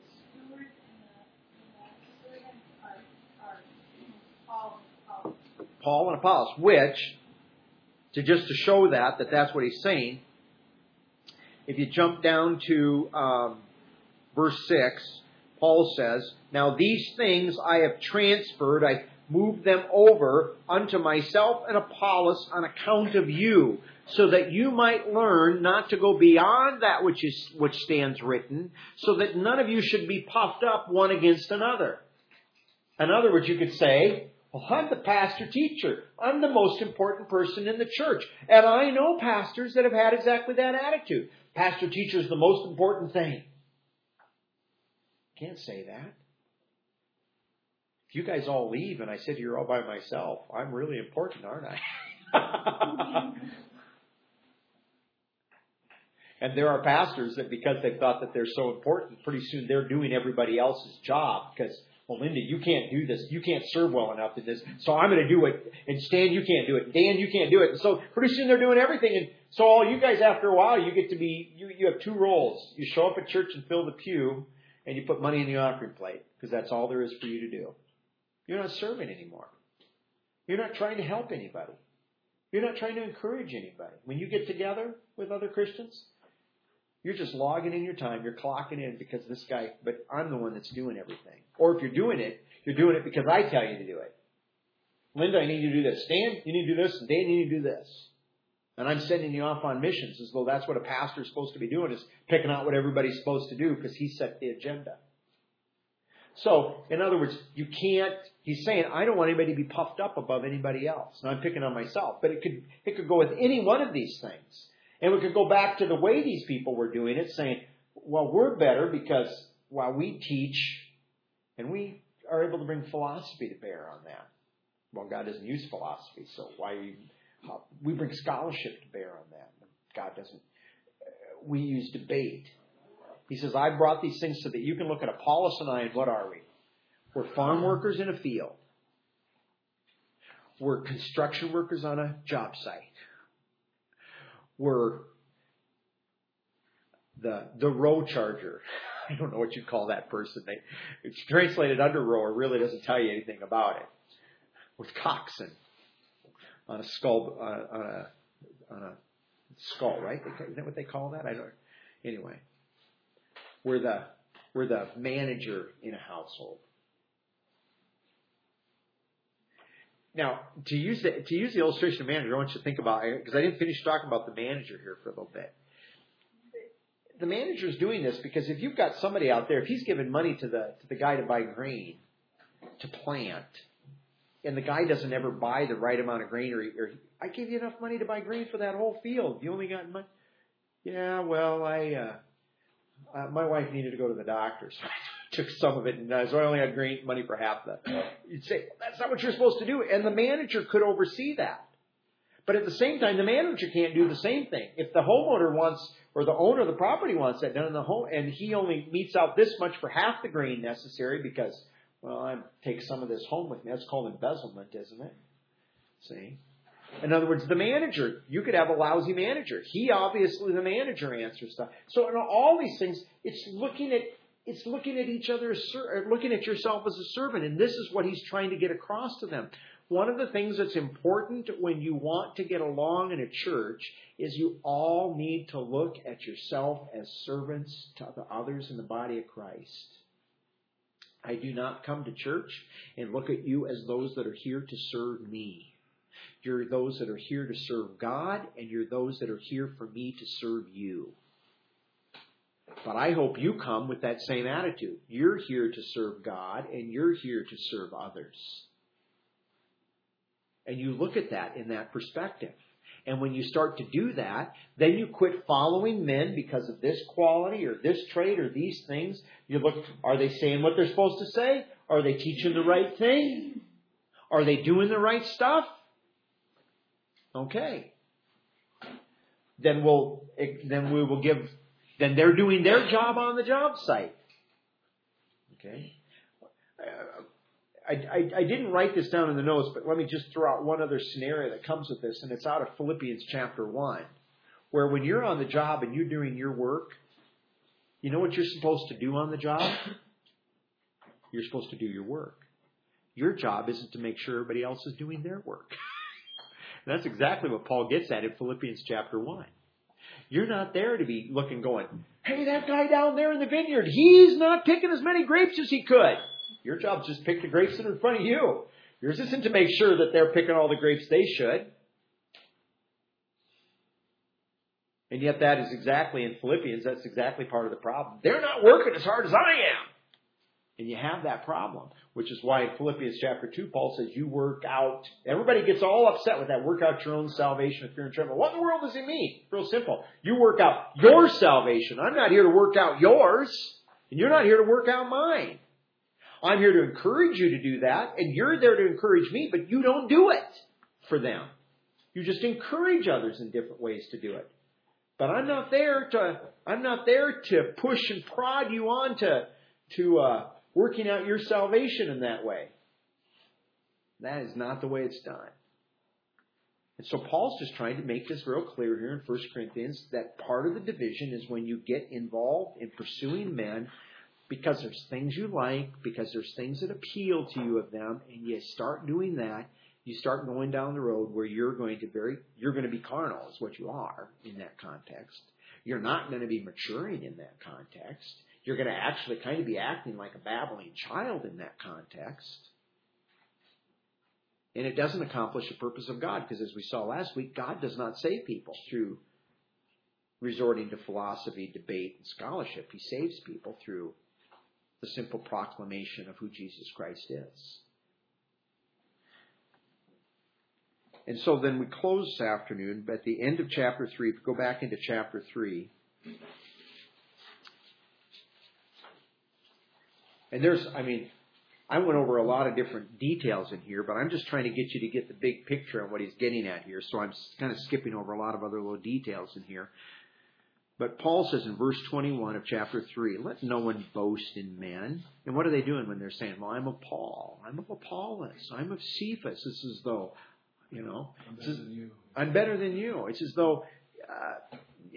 Paul and Apollos, which, to just to show that, that that's what he's saying, if you jump down to um, verse six, Paul says, now these things I have transferred, I moved them over unto myself and Apollos on account of you, so that you might learn not to go beyond that which is which stands written, so that none of you should be puffed up one against another. In other words, you could say, well, I'm the pastor teacher. I'm the most important person in the church. And I know pastors that have had exactly that attitude. Pastor teacher is the most important thing. Can't say that. if you guys all leave and I sit here all by myself, I'm really important, aren't I? And there are pastors that because they've thought that they're so important, pretty soon they're doing everybody else's job because, well, Linda, you can't do this. You can't serve well enough in this. So I'm going to do it. And Stan, you can't do it. Dan, you can't do it. And so pretty soon they're doing everything. And so all you guys, after a while, you get to be, you, you have two roles. You show up at church and fill the pew, and you put money in the offering plate because that's all there is for you to do. You're not serving anymore. You're not trying to help anybody. You're not trying to encourage anybody. When you get together with other Christians, you're just logging in your time. You're clocking in because this guy, but I'm the one that's doing everything. Or if you're doing it, you're doing it because I tell you to do it. Linda, I need you to do this. Stan, you need to do this. And Dan, you need to do this. And I'm sending you off on missions as though that's what a pastor is supposed to be doing, is picking out what everybody's supposed to do because he set the agenda. So, in other words, you can't, he's saying, I don't want anybody to be puffed up above anybody else. And I'm picking on myself. But it could, it could go with any one of these things. And we could go back to the way these people were doing it, saying, well, we're better because while we teach, and we are able to bring philosophy to bear on that. Well, God doesn't use philosophy, so why are you, how, we bring scholarship to bear on that. God doesn't. We use debate. He says, I brought these things so that you can look at Apollos and I, and what are we? We're farm workers in a field. We're construction workers on a job site. We're the the row charger. I don't know what you call that person. They, it's translated under rower, really doesn't tell you anything about it. With coxswain on a skull, uh, on a on a skull, right? Isn't that what they call that? I don't. Anyway, we're the we're the manager in a household. Now, to use the to use the illustration of manager, I want you to think about, because I didn't finish talking about the manager here for a little bit. The manager is doing this because if you've got somebody out there, if he's giving money to the to the guy to buy grain, to plant, and the guy doesn't ever buy the right amount of grain, or, or I gave you enough money to buy grain for that whole field. You only got money. Yeah, well, I uh, uh, my wife needed to go to the doctor, so I took some of it, and uh, so I only had grain money for half the. You'd say, well, that's not what you're supposed to do, and the manager could oversee that. But at the same time, the manager can't do the same thing. If the homeowner wants, or the owner of the property wants that done in the home, and he only meets out this much for half the grain necessary because, well, I take some of this home with me. That's called embezzlement, isn't it? See? In other words, the manager, you could have a lousy manager. He obviously, the manager, answers stuff. So in all these things, it's looking at it's looking at each other, as looking at yourself as a servant, and this is what he's trying to get across to them. One of the things that's important when you want to get along in a church is you all need to look at yourself as servants to the others in the body of Christ. I do not come to church and look at you as those that are here to serve me. You're those that are here to serve God, and you're those that are here for me to serve you. But I hope you come with that same attitude. You're here to serve God, and you're here to serve others. And you look at that in that perspective. And when you start to do that, then you quit following men because of this quality or this trait or these things. You look, are they saying what they're supposed to say? Are they teaching the right thing? Are they doing the right stuff? Okay. Then we'll, then we will give, then they're doing their job on the job site. Okay. I, I, I didn't write this down in the notes, but let me just throw out one other scenario that comes with this, and it's out of Philippians chapter one, where when you're on the job and you're doing your work, you know what you're supposed to do on the job? You're supposed to do your work. Your job isn't to make sure everybody else is doing their work. And that's exactly what Paul gets at in Philippians chapter one. You're not there to be looking going, hey, that guy down there in the vineyard, he's not picking as many grapes as he could. Your job is just pick the grapes that are in front of you. Yours isn't to make sure that they're picking all the grapes they should. And yet that is exactly, in Philippians, that's exactly part of the problem. They're not working as hard as I am. And you have that problem, which is why in Philippians chapter two, Paul says, you work out. Everybody gets all upset with that. Work out your own salvation with fear and trembling. What in the world does he mean? Real simple. You work out your salvation. I'm not here to work out yours. And you're not here to work out mine. I'm here to encourage you to do that, and you're there to encourage me, but you don't do it for them. You just encourage others in different ways to do it. But I'm not there to, I'm not there to push and prod you on to, to uh, working out your salvation in that way. That is not the way it's done. And so Paul's just trying to make this real clear here in First Corinthians that part of the division is when you get involved in pursuing men because there's things you like, because there's things that appeal to you of them, and you start doing that, you start going down the road where you're going to very, you're going to be carnal is what you are in that context. You're not going to be maturing in that context. You're going to actually kind of be acting like a babbling child in that context. And it doesn't accomplish the purpose of God, because as we saw last week, God does not save people through resorting to philosophy, debate, and scholarship. He saves people through the simple proclamation of who Jesus Christ is. And so then we close this afternoon, but at the end of chapter three, if we go back into chapter three, and there's, I mean, I went over a lot of different details in here, but I'm just trying to get you to get the big picture on what he's getting at here. So I'm kind of skipping over a lot of other little details in here. But Paul says in verse twenty-one of chapter three, let no one boast in men. And what are they doing when they're saying, well, I'm of Paul, I'm of Apollos, I'm of Cephas? It's as though, you know, I'm better than you. I'm better than you. It's as though... Uh,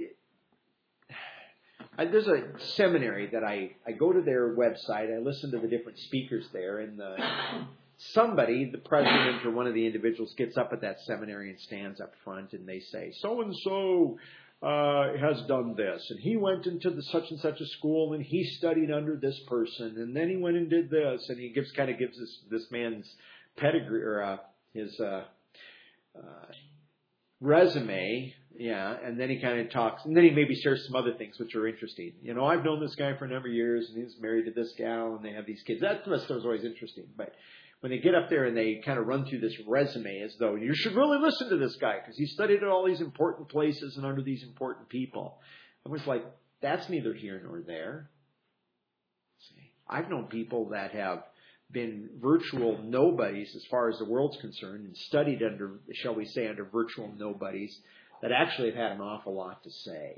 I, there's a seminary that I, I go to their website. I listen to the different speakers there, and the, somebody, the president or one of the individuals, gets up at that seminary and stands up front, and they say, so and so uh, has done this, and he went into the such and such a school, and he studied under this person, and then he went and did this, and he gives kind of gives this this man's pedigree or uh, his uh, uh, resume. Yeah, and then he kind of talks, and then he maybe shares some other things which are interesting. You know, I've known this guy for a number of years, and he's married to this gal, and they have these kids. That stuff was always interesting. But when they get up there and they kind of run through this resume as though you should really listen to this guy because he studied at all these important places and under these important people, I was like, that's neither here nor there. See, I've known people that have been virtual nobodies as far as the world's concerned and studied under, shall we say, under virtual nobodies that actually have had an awful lot to say.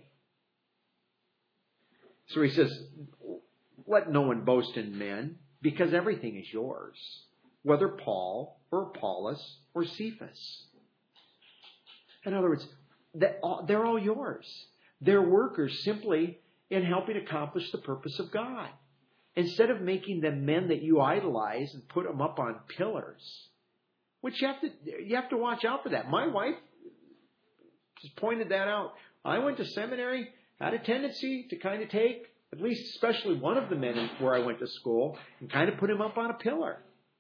So he says, let no one boast in men, because everything is yours, whether Paul or Apollos or Cephas. In other words, they're all yours. They're workers simply in helping accomplish the purpose of God. Instead of making them men that you idolize and put them up on pillars, which you have to, you have to watch out for that. My wife just pointed that out. I went to seminary, had a tendency to kind of take at least especially one of the men where I went to school and kind of put him up on a pillar.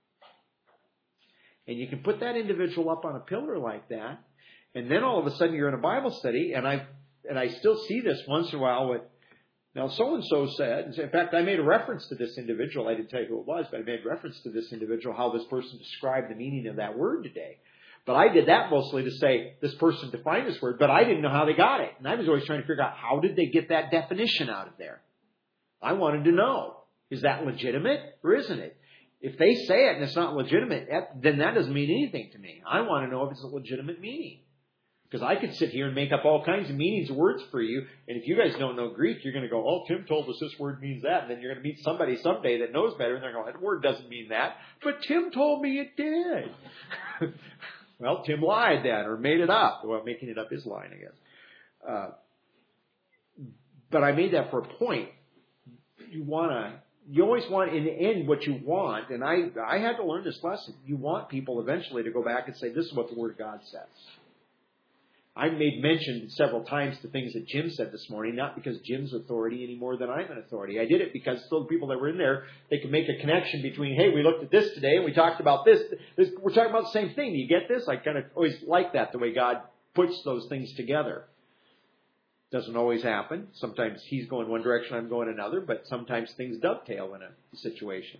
And you can put that individual up on a pillar like that, and then all of a sudden you're in a Bible study, and I and I still see this once in a while with, now so-and-so said, in fact, I made a reference to this individual. I didn't tell you who it was, but I made reference to this individual, how this person described the meaning of that word today. But I did that mostly to say this person defined this word, but I didn't know how they got it. And I was always trying to figure out, how did they get that definition out of there? I wanted to know, is that legitimate or isn't it? If they say it and it's not legitimate, then that doesn't mean anything to me. I want to know if it's a legitimate meaning. Because I could sit here and make up all kinds of meanings of words for you, and if you guys don't know Greek, you're going to go, oh, Tim told us this word means that, and then you're going to meet somebody someday that knows better, and they're going, that word doesn't mean that, but Tim told me it did. Well, Tim lied then, or made it up. Well, making it up is lying, I guess. Uh, but I made that for a point. You want to, you always want, in the end, what you want, and I, I had to learn this lesson. You want people eventually to go back and say, this is what the Word of God says. I made mention several times to things that Jim said this morning, not because Jim's authority any more than I'm an authority. I did it because still the people that were in there, they could make a connection between, hey, we looked at this today and we talked about this. this we're talking about the same thing. Do you get this? I kind of always like that, the way God puts those things together. Doesn't always happen. Sometimes he's going one direction, I'm going another, but sometimes things dovetail in a situation.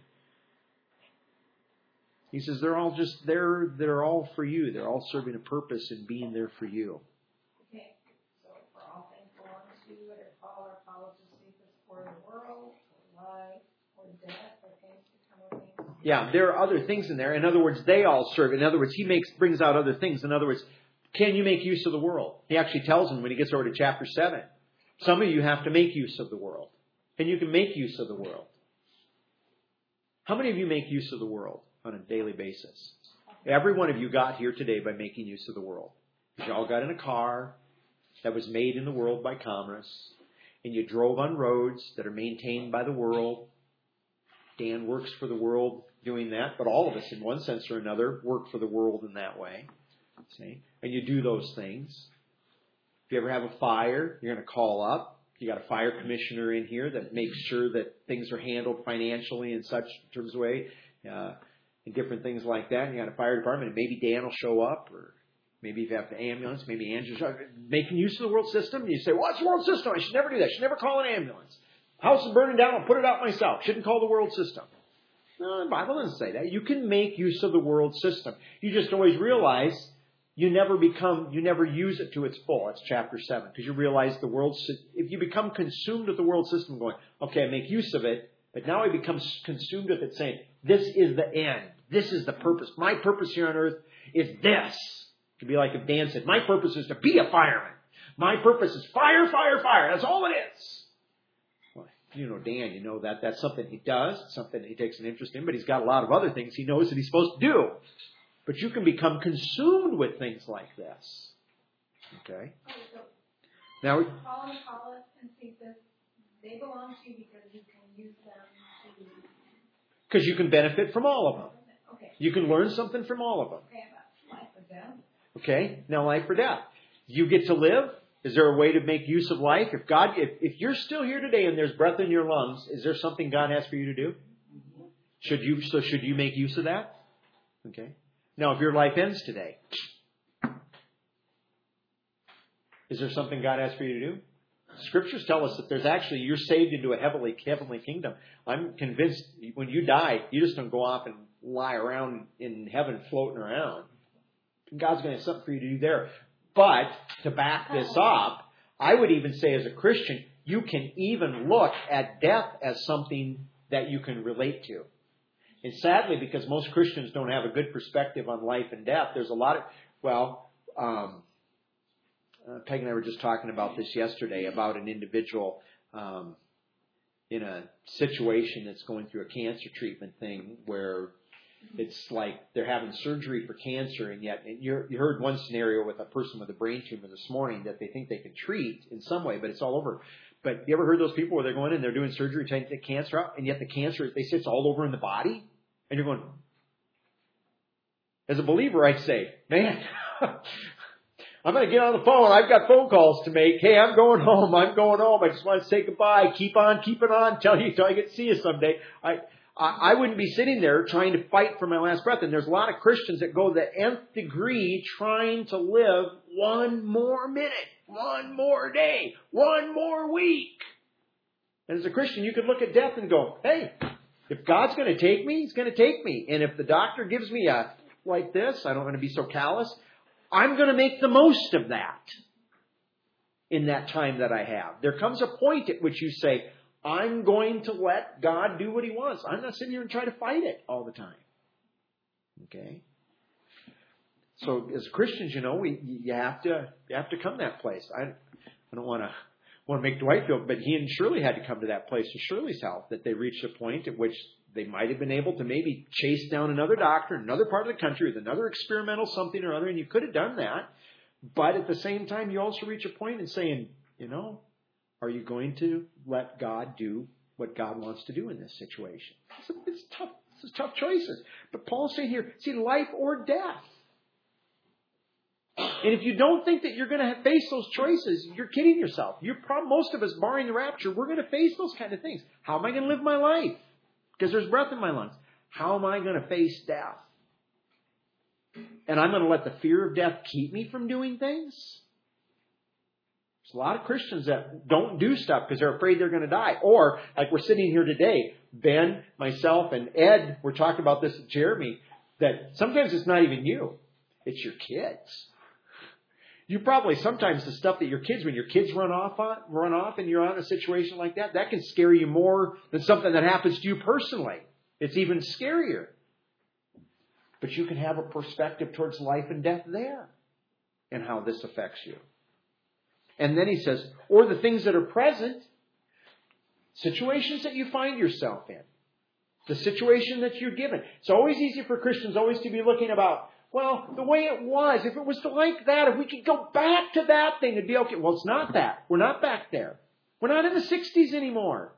He says they're all just, they're, they're all for you. They're all serving a purpose and being there for you. Okay, so for all things belong to you, whether Paul or Apollos or Cephas, or the world, or life, or death, or things to come, or Yeah, there are other things in there. In other words, they all serve. In other words, he makes brings out other things. In other words, can you make use of the world? He actually tells them when he gets over to chapter seven. Some of you have to make use of the world. And you can make use of the world. How many of you make use of the world on a daily basis? Every one of you got here today by making use of the world. You all got in a car that was made in the world by commerce. And you drove on roads that are maintained by the world. Dan works for the world doing that. But all of us, in one sense or another, work for the world in that way. See? And you do those things. If you ever have a fire, you're going to call up. You got a fire commissioner in here that makes sure that things are handled financially in such terms of way, uh, and different things like that. And you got a fire department, and maybe Dan will show up, or maybe if you have an ambulance, maybe Andrew's making use of the world system. And you say, "Well, it's the world system. I should never do that. I should never call an ambulance. House is burning down. I'll put it out myself. Shouldn't call the world system." No, the Bible doesn't say that. You can make use of the world system. You just always realize you never become, you never use it to its full. That's chapter seven. Because you realize the world, if you become consumed with the world system going, okay, I make use of it, but now I become consumed with it saying, this is the end. This is the purpose. My purpose here on earth is this. It could be like if Dan said, my purpose is to be a fireman. My purpose is fire, fire, fire. That's all it is. Well, you know Dan, you know that that's something he does, something he takes an interest in, but he's got a lot of other things he knows that he's supposed to do. But you can become consumed with things like this. Okay? So now, Paul and Apollos and Cephas, they belong to you because you can use them to... Because you can benefit from all of them. Okay. You can learn something from all of them. Okay, about life or death. Okay? Now, life or death. You get to live. Is there a way to make use of life? If God, if, if you're still here today and there's breath in your lungs, is there something God has for you to do? Should you, so should you make use of that? Okay. Now, if your life ends today, is there something God has for you to do? Scriptures tell us that there's actually, you're saved into a heavenly, heavenly kingdom. I'm convinced when you die, you just don't go off and lie around in heaven floating around. God's going to have something for you to do there. But to back this up, I would even say as a Christian, you can even look at death as something that you can relate to. And sadly, because most Christians don't have a good perspective on life and death, there's a lot of, well, um, uh, Peg and I were just talking about this yesterday, about an individual um, in a situation that's going through a cancer treatment thing where it's like they're having surgery for cancer, and yet and you're, you heard one scenario with a person with a brain tumor this morning that they think they can treat in some way, but it's all over. But you ever heard those people where they're going in, they're doing surgery trying to take cancer out, and yet the cancer, they say it's all over in the body? And you're going, as a believer, I'd say, man, I'm going to get on the phone. I've got phone calls to make. Hey, I'm going home. I'm going home. I just want to say goodbye. Keep on keeping on. Tell you till I get to see you someday. I, I, I wouldn't be sitting there trying to fight for my last breath. And there's a lot of Christians that go to the nth degree trying to live one more minute, one more day, one more week. And as a Christian, you could look at death and go, hey, if God's going to take me, He's going to take me. And if the doctor gives me a like this, I don't want to be so callous, I'm going to make the most of that in that time that I have. There comes a point at which you say, I'm going to let God do what He wants. I'm not sitting here and trying to fight it all the time. Okay? So as Christians, you know, we you have to you have to come to that place. I I don't want to want to make Dwight feel, but he and Shirley had to come to that place with Shirley's health, that they reached a point at which they might have been able to maybe chase down another doctor in another part of the country with another experimental something or other, and you could have done that. But at the same time, you also reach a point in saying, you know, are you going to let God do what God wants to do in this situation? It's, it's tough. It's tough choices. But Paul's saying here, see, life or death. And if you don't think that you're going to face those choices, you're kidding yourself. You're probably, most of us, barring the rapture, we're going to face those kind of things. How am I going to live my life? Because there's breath in my lungs. How am I going to face death? And I'm going to let the fear of death keep me from doing things? There's a lot of Christians that don't do stuff because they're afraid they're going to die. Or, like we're sitting here today, Ben, myself, and Ed, we're talking about this with Jeremy, that sometimes it's not even you. It's your kids. You probably, sometimes the stuff that your kids, when your kids run off on, run off and you're on a situation like that, that can scare you more than something that happens to you personally. It's even scarier. But you can have a perspective towards life and death there and how this affects you. And then he says, or the things that are present, situations that you find yourself in, the situation that you're given. It's always easy for Christians always to be looking about, well, the way it was, if it was like that, if we could go back to that thing, it'd be okay. Well, it's not that. We're not back there. We're not in the sixties anymore.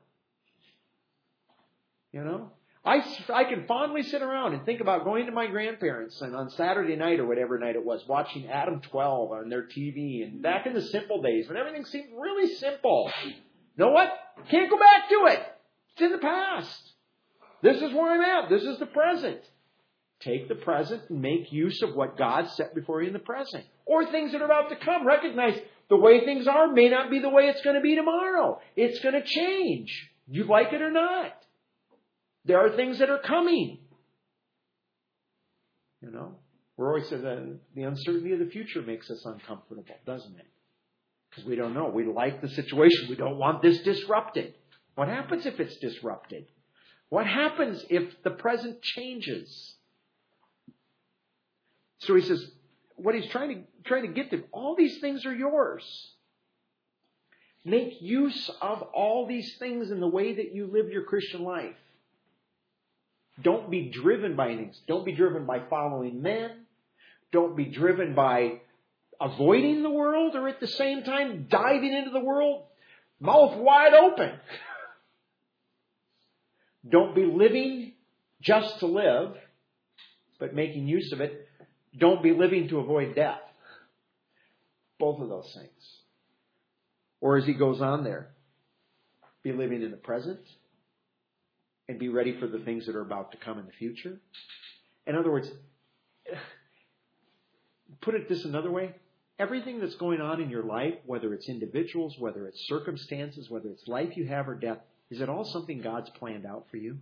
You know? I, I can fondly sit around and think about going to my grandparents and on Saturday night or whatever night it was, watching Adam twelve on their T V and back in the simple days when everything seemed really simple. You know what? Can't go back to it. It's in the past. This is where I'm at. This is the present. Take the present and make use of what God set before you in the present. Or things that are about to come. Recognize the way things are may not be the way it's going to be tomorrow. It's going to change. You like it or not. There are things that are coming. You know, we're always saying that the uncertainty of the future makes us uncomfortable, doesn't it? Because we don't know. We like the situation. We don't want this disrupted. What happens if it's disrupted? What happens if the present changes? So he says, what he's trying to trying to get to, all these things are yours. Make use of all these things in the way that you live your Christian life. Don't be driven by things. Don't be driven by following men. Don't be driven by avoiding the world or at the same time diving into the world mouth wide open. Don't be living just to live, but making use of it. Don't be living to avoid death. Both of those things. Or as he goes on there, be living in the present and be ready for the things that are about to come in the future. In other words, put it this another way. Everything that's going on in your life, whether it's individuals, whether it's circumstances, whether it's life you have or death, is it all something God's planned out for you?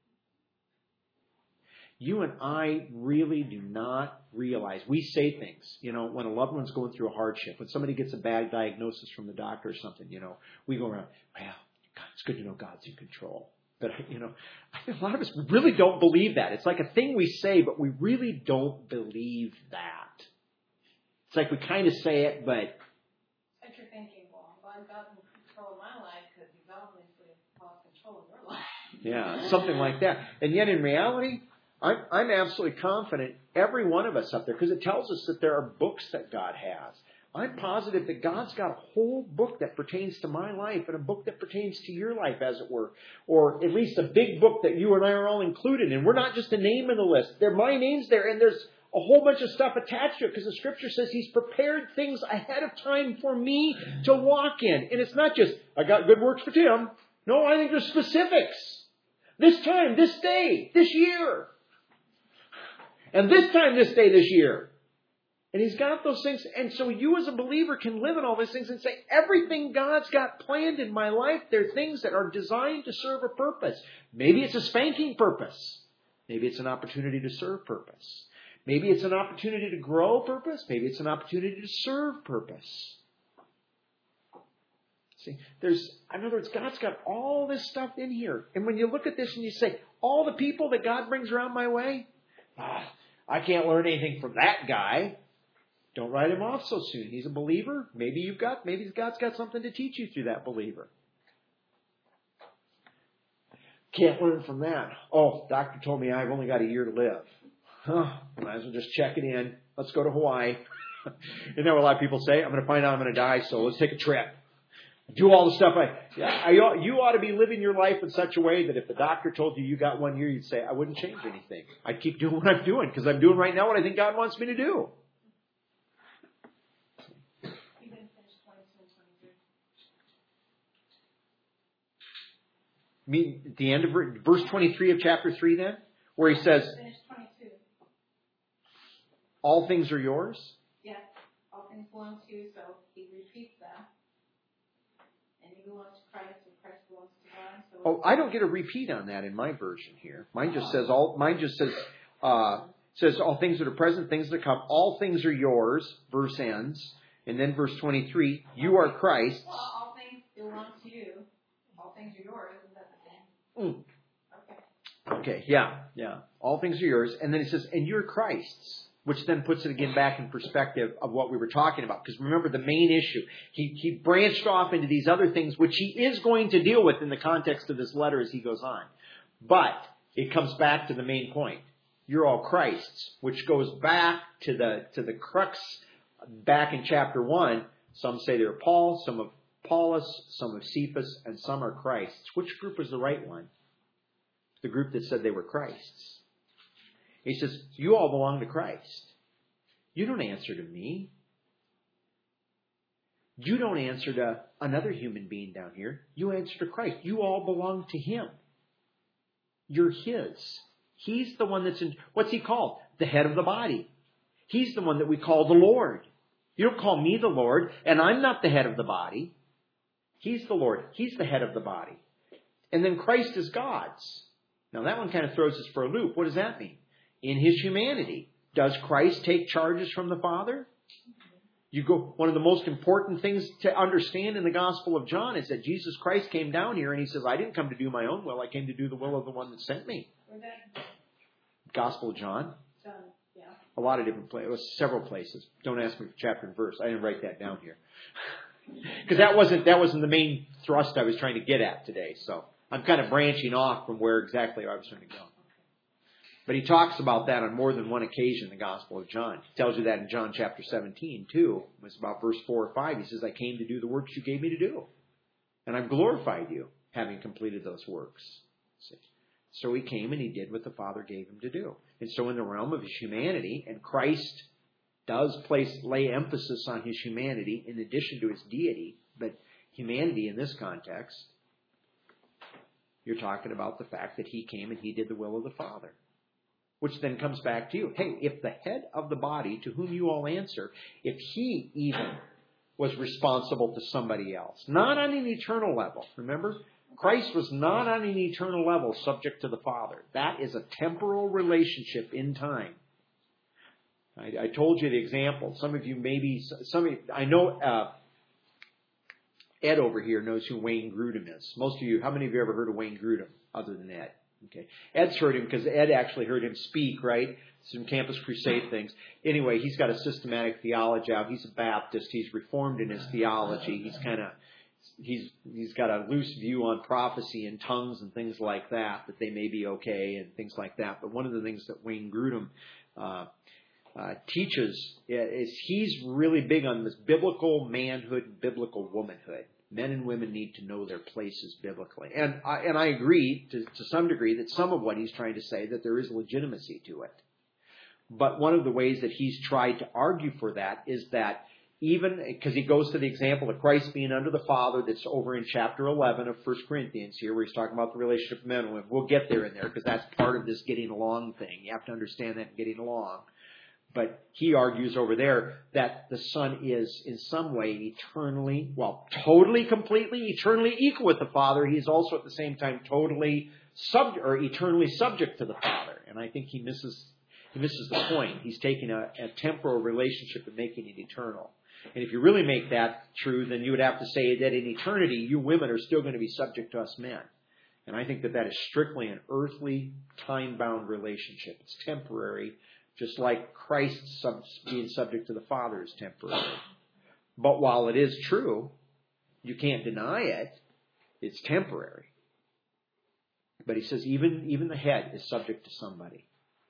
You and I really do not realize. We say things, you know, when a loved one's going through a hardship, when somebody gets a bad diagnosis from the doctor or something, you know, we go around, well, God, it's good to know God's in control. But, you know, I think a lot of us really don't believe that. It's like a thing we say, but we really don't believe that. It's like we kind of say it, but... But you're thinking, well, I'm God's in control of my life because he's obviously lost control of your life. Yeah, something like that. And yet in reality, I'm, I'm absolutely confident, every one of us up there, because it tells us that there are books that God has. I'm positive that God's got a whole book that pertains to my life and a book that pertains to your life, as it were. Or at least a big book that you and I are all included in. We're not just a name in the list. There, my name's there, and there's a whole bunch of stuff attached to it because the Scripture says He's prepared things ahead of time for me to walk in. And it's not just, I got good works for Tim. No, I think there's specifics. This time, this day, this year. And this time, this day, this year. And He's got those things. And so you as a believer can live in all these things and say, everything God's got planned in my life, they're things that are designed to serve a purpose. Maybe it's a spanking purpose. Maybe it's an opportunity to serve purpose. Maybe it's an opportunity to grow purpose. Maybe it's an opportunity to serve purpose. See, there's, in other words, God's got all this stuff in here. And when you look at this and you say, all the people that God brings around my way, ah, I can't learn anything from that guy. Don't write him off so soon. He's a believer. Maybe you've got, maybe God's got something to teach you through that believer. Can't learn from that. Oh, doctor told me I've only got a year to live. Huh, might as well just check it in. Let's go to Hawaii. You know what a lot of people say? I'm going to find out I'm going to die, so let's take a trip. Do all the stuff. I, I, you ought to be living your life in such a way that if the doctor told you you got one year, you'd say, I wouldn't change anything. I'd keep doing what I'm doing because I'm doing right now what I think God wants me to do. You didn't finish twenty-two and twenty-three. I mean, at the end of verse twenty-three of chapter three then, where he says, Finish twenty-two. all things are yours? Yes, all things belong to you, so he repeats that. And he belongs to Christ, and Christ belongs to God. So Oh, I don't get a repeat on that in my version here. Mine just says all. Mine just says uh, says all things that are present, things that come. All things are yours. Verse ends, and then verse twenty-three. You are Christ's. Well, all things belong to you. All things are yours. Isn't that the same? Mm. Okay. Okay, yeah, yeah. All things are yours. And then he says, and you're Christ's, which then puts it again back in perspective of what we were talking about. Because remember the main issue. He, he branched off into these other things, which he is going to deal with in the context of this letter as he goes on. But it comes back to the main point. You're all Christ's, which goes back to the, to the crux back in chapter one. Some say they're Paul, some of Apollos, some of Cephas, and some are Christ's. Which group was the right one? The group that said they were Christ's. He says, you all belong to Christ. You don't answer to me. You don't answer to another human being down here. You answer to Christ. You all belong to Him. You're His. He's the one that's in, what's He called? The head of the body. He's the one that we call the Lord. You don't call me the Lord, and I'm not the head of the body. He's the Lord. He's the head of the body. And then Christ is God's. Now that one kind of throws us for a loop. What does that mean? In His humanity, does Christ take charges from the Father? You go, one of the most important things to understand in the Gospel of John is that Jesus Christ came down here and He says, I didn't come to do my own will. I came to do the will of the one that sent me. Where's that? Gospel of John. John, yeah. A lot of different places, several places. Don't ask me for chapter and verse. I didn't write that down here. Because that wasn't, that wasn't the main thrust I was trying to get at today. So I'm kind of branching off from where exactly I was trying to go. But he talks about that on more than one occasion in the Gospel of John. He tells you that in John chapter seventeen, too. It's about verse four or five. He says, I came to do the works you gave me to do. And I've glorified you, having completed those works. See? So he came and he did what the Father gave him to do. And so in the realm of his humanity, and Christ does place lay emphasis on his humanity in addition to his deity, but humanity in this context, you're talking about the fact that he came and he did the will of the Father. Which then comes back to you. Hey, if the head of the body to whom you all answer, if he even was responsible to somebody else, not on an eternal level, remember? Christ was not on an eternal level subject to the Father. That is a temporal relationship in time. I, I told you the example. Some of you maybe, some of you, I know uh, Ed over here knows who Wayne Grudem is. Most of you, how many of you ever heard of Wayne Grudem other than Ed? Okay. Ed's heard him because Ed actually heard him speak, right? Some Campus Crusade things. Anyway, he's got a systematic theology out. He's a Baptist. He's reformed in his theology. He's kind of, he's he's got a loose view on prophecy and tongues and things like that, that they may be okay and things like that. But one of the things that Wayne Grudem uh, uh, teaches is he's really big on this biblical manhood and biblical womanhood. Men and women need to know their places biblically. And I, and I agree to, to some degree that some of what he's trying to say, that there is legitimacy to it. But one of the ways that he's tried to argue for that is that even, because he goes to the example of Christ being under the Father that's over in chapter eleven of First Corinthians here, where he's talking about the relationship of men and women. We'll get there in there because that's part of this getting along thing. You have to understand that in getting along. But he argues over there that the Son is in some way eternally, well, totally, completely, eternally equal with the Father. He's also at the same time totally sub or eternally subject to the Father. And I think he misses he misses the point. He's taking a, a temporal relationship and making it eternal. And if you really make that true, then you would have to say that in eternity, you women are still going to be subject to us men. And I think that that is strictly an earthly, time-bound relationship. It's temporary. Just like Christ sub- being subject to the Father is temporary. But while it is true, you can't deny it, it's temporary. But he says even, even the head is subject to somebody.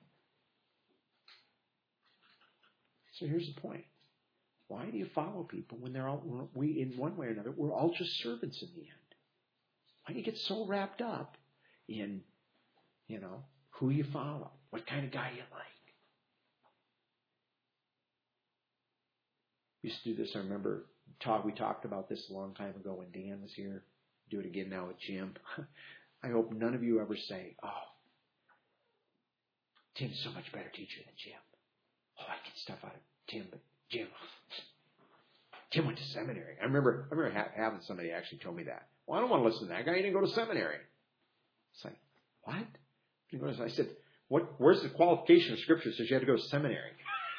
So here's the point. Why do you follow people when they're all, we, in one way or another, we're all just servants in the end? Why do you get so wrapped up in, you know, who you follow, what kind of guy you like? Used to do this. I remember talk, we talked about this a long time ago when Dan was here. Do it again now with Jim. I hope none of you ever say, oh, Tim's so much better teacher than Jim. Oh, I get stuff out of Tim, but Jim, Tim went to seminary. I remember I remember ha- having somebody actually tell me that. Well, I don't want to listen to that guy. He didn't go to seminary. It's like, what? I said, what? Where's the qualification of Scripture that says you have to go to seminary?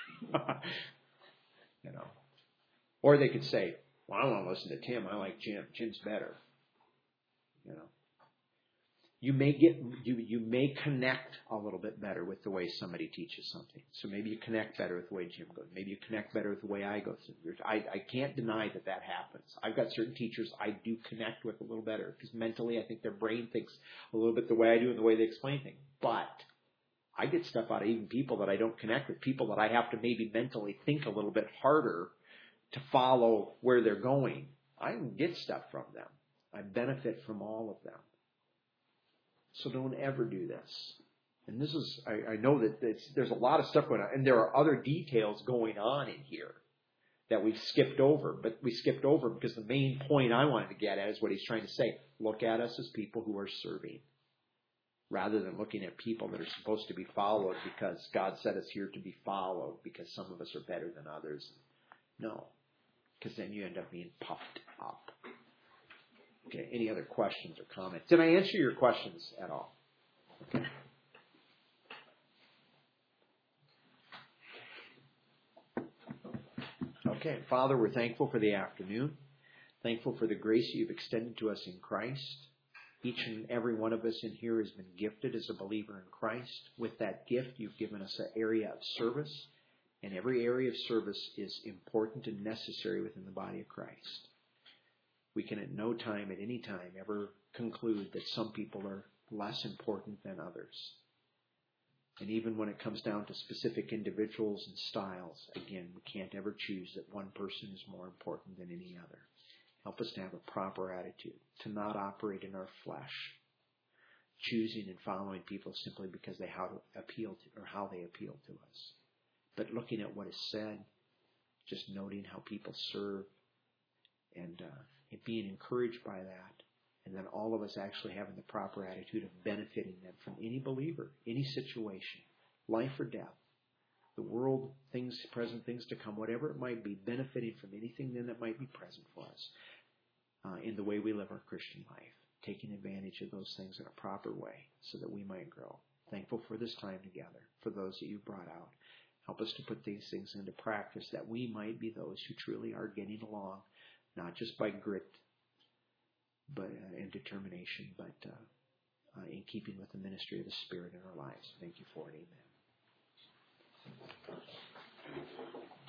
You know. Or they could say, well, I don't want to listen to Tim. I like Jim. Jim's better. You know. You may get you you may connect a little bit better with the way somebody teaches something. So maybe you connect better with the way Jim goes. Maybe you connect better with the way I go. I I can't deny that that happens. I've got certain teachers I do connect with a little better because mentally I think their brain thinks a little bit the way I do and the way they explain things. But I get stuff out of even people that I don't connect with, people that I have to maybe mentally think a little bit harder to follow where they're going. I can get stuff from them. I benefit from all of them. So don't ever do this. And this is, I, I know that it's, there's a lot of stuff going on, and there are other details going on in here that we've skipped over, but we skipped over because the main point I wanted to get at is what he's trying to say. Look at us as people who are serving, rather than looking at people that are supposed to be followed because God set us here to be followed because some of us are better than others. No, because then you end up being puffed up. Okay, any other questions or comments? Did I answer your questions at all? Okay. Okay, Father, we're thankful for the afternoon. Thankful for the grace you've extended to us in Christ. Each and every one of us in here has been gifted as a believer in Christ. With that gift, you've given us an area of service, and every area of service is important and necessary within the body of Christ. We can at no time, at any time, ever conclude that some people are less important than others. And even when it comes down to specific individuals and styles, again, we can't ever choose that one person is more important than any other. Help us to have a proper attitude, to not operate in our flesh, choosing and following people simply because they how to appeal to or how they appeal to us. But looking at what is said, just noting how people serve, and uh, and being encouraged by that, and then all of us actually having the proper attitude of benefiting them from any believer, any situation, life or death, the world, things, present things to come, whatever it might be, benefiting from anything then that might be present for us uh, in the way we live our Christian life, taking advantage of those things in a proper way so that we might grow. Thankful for this time together, for those that you've brought out. Help us to put these things into practice that we might be those who truly are getting along, not just by grit but uh, and determination, but uh, uh, in keeping with the ministry of the Spirit in our lives. Thank you for it. Amen.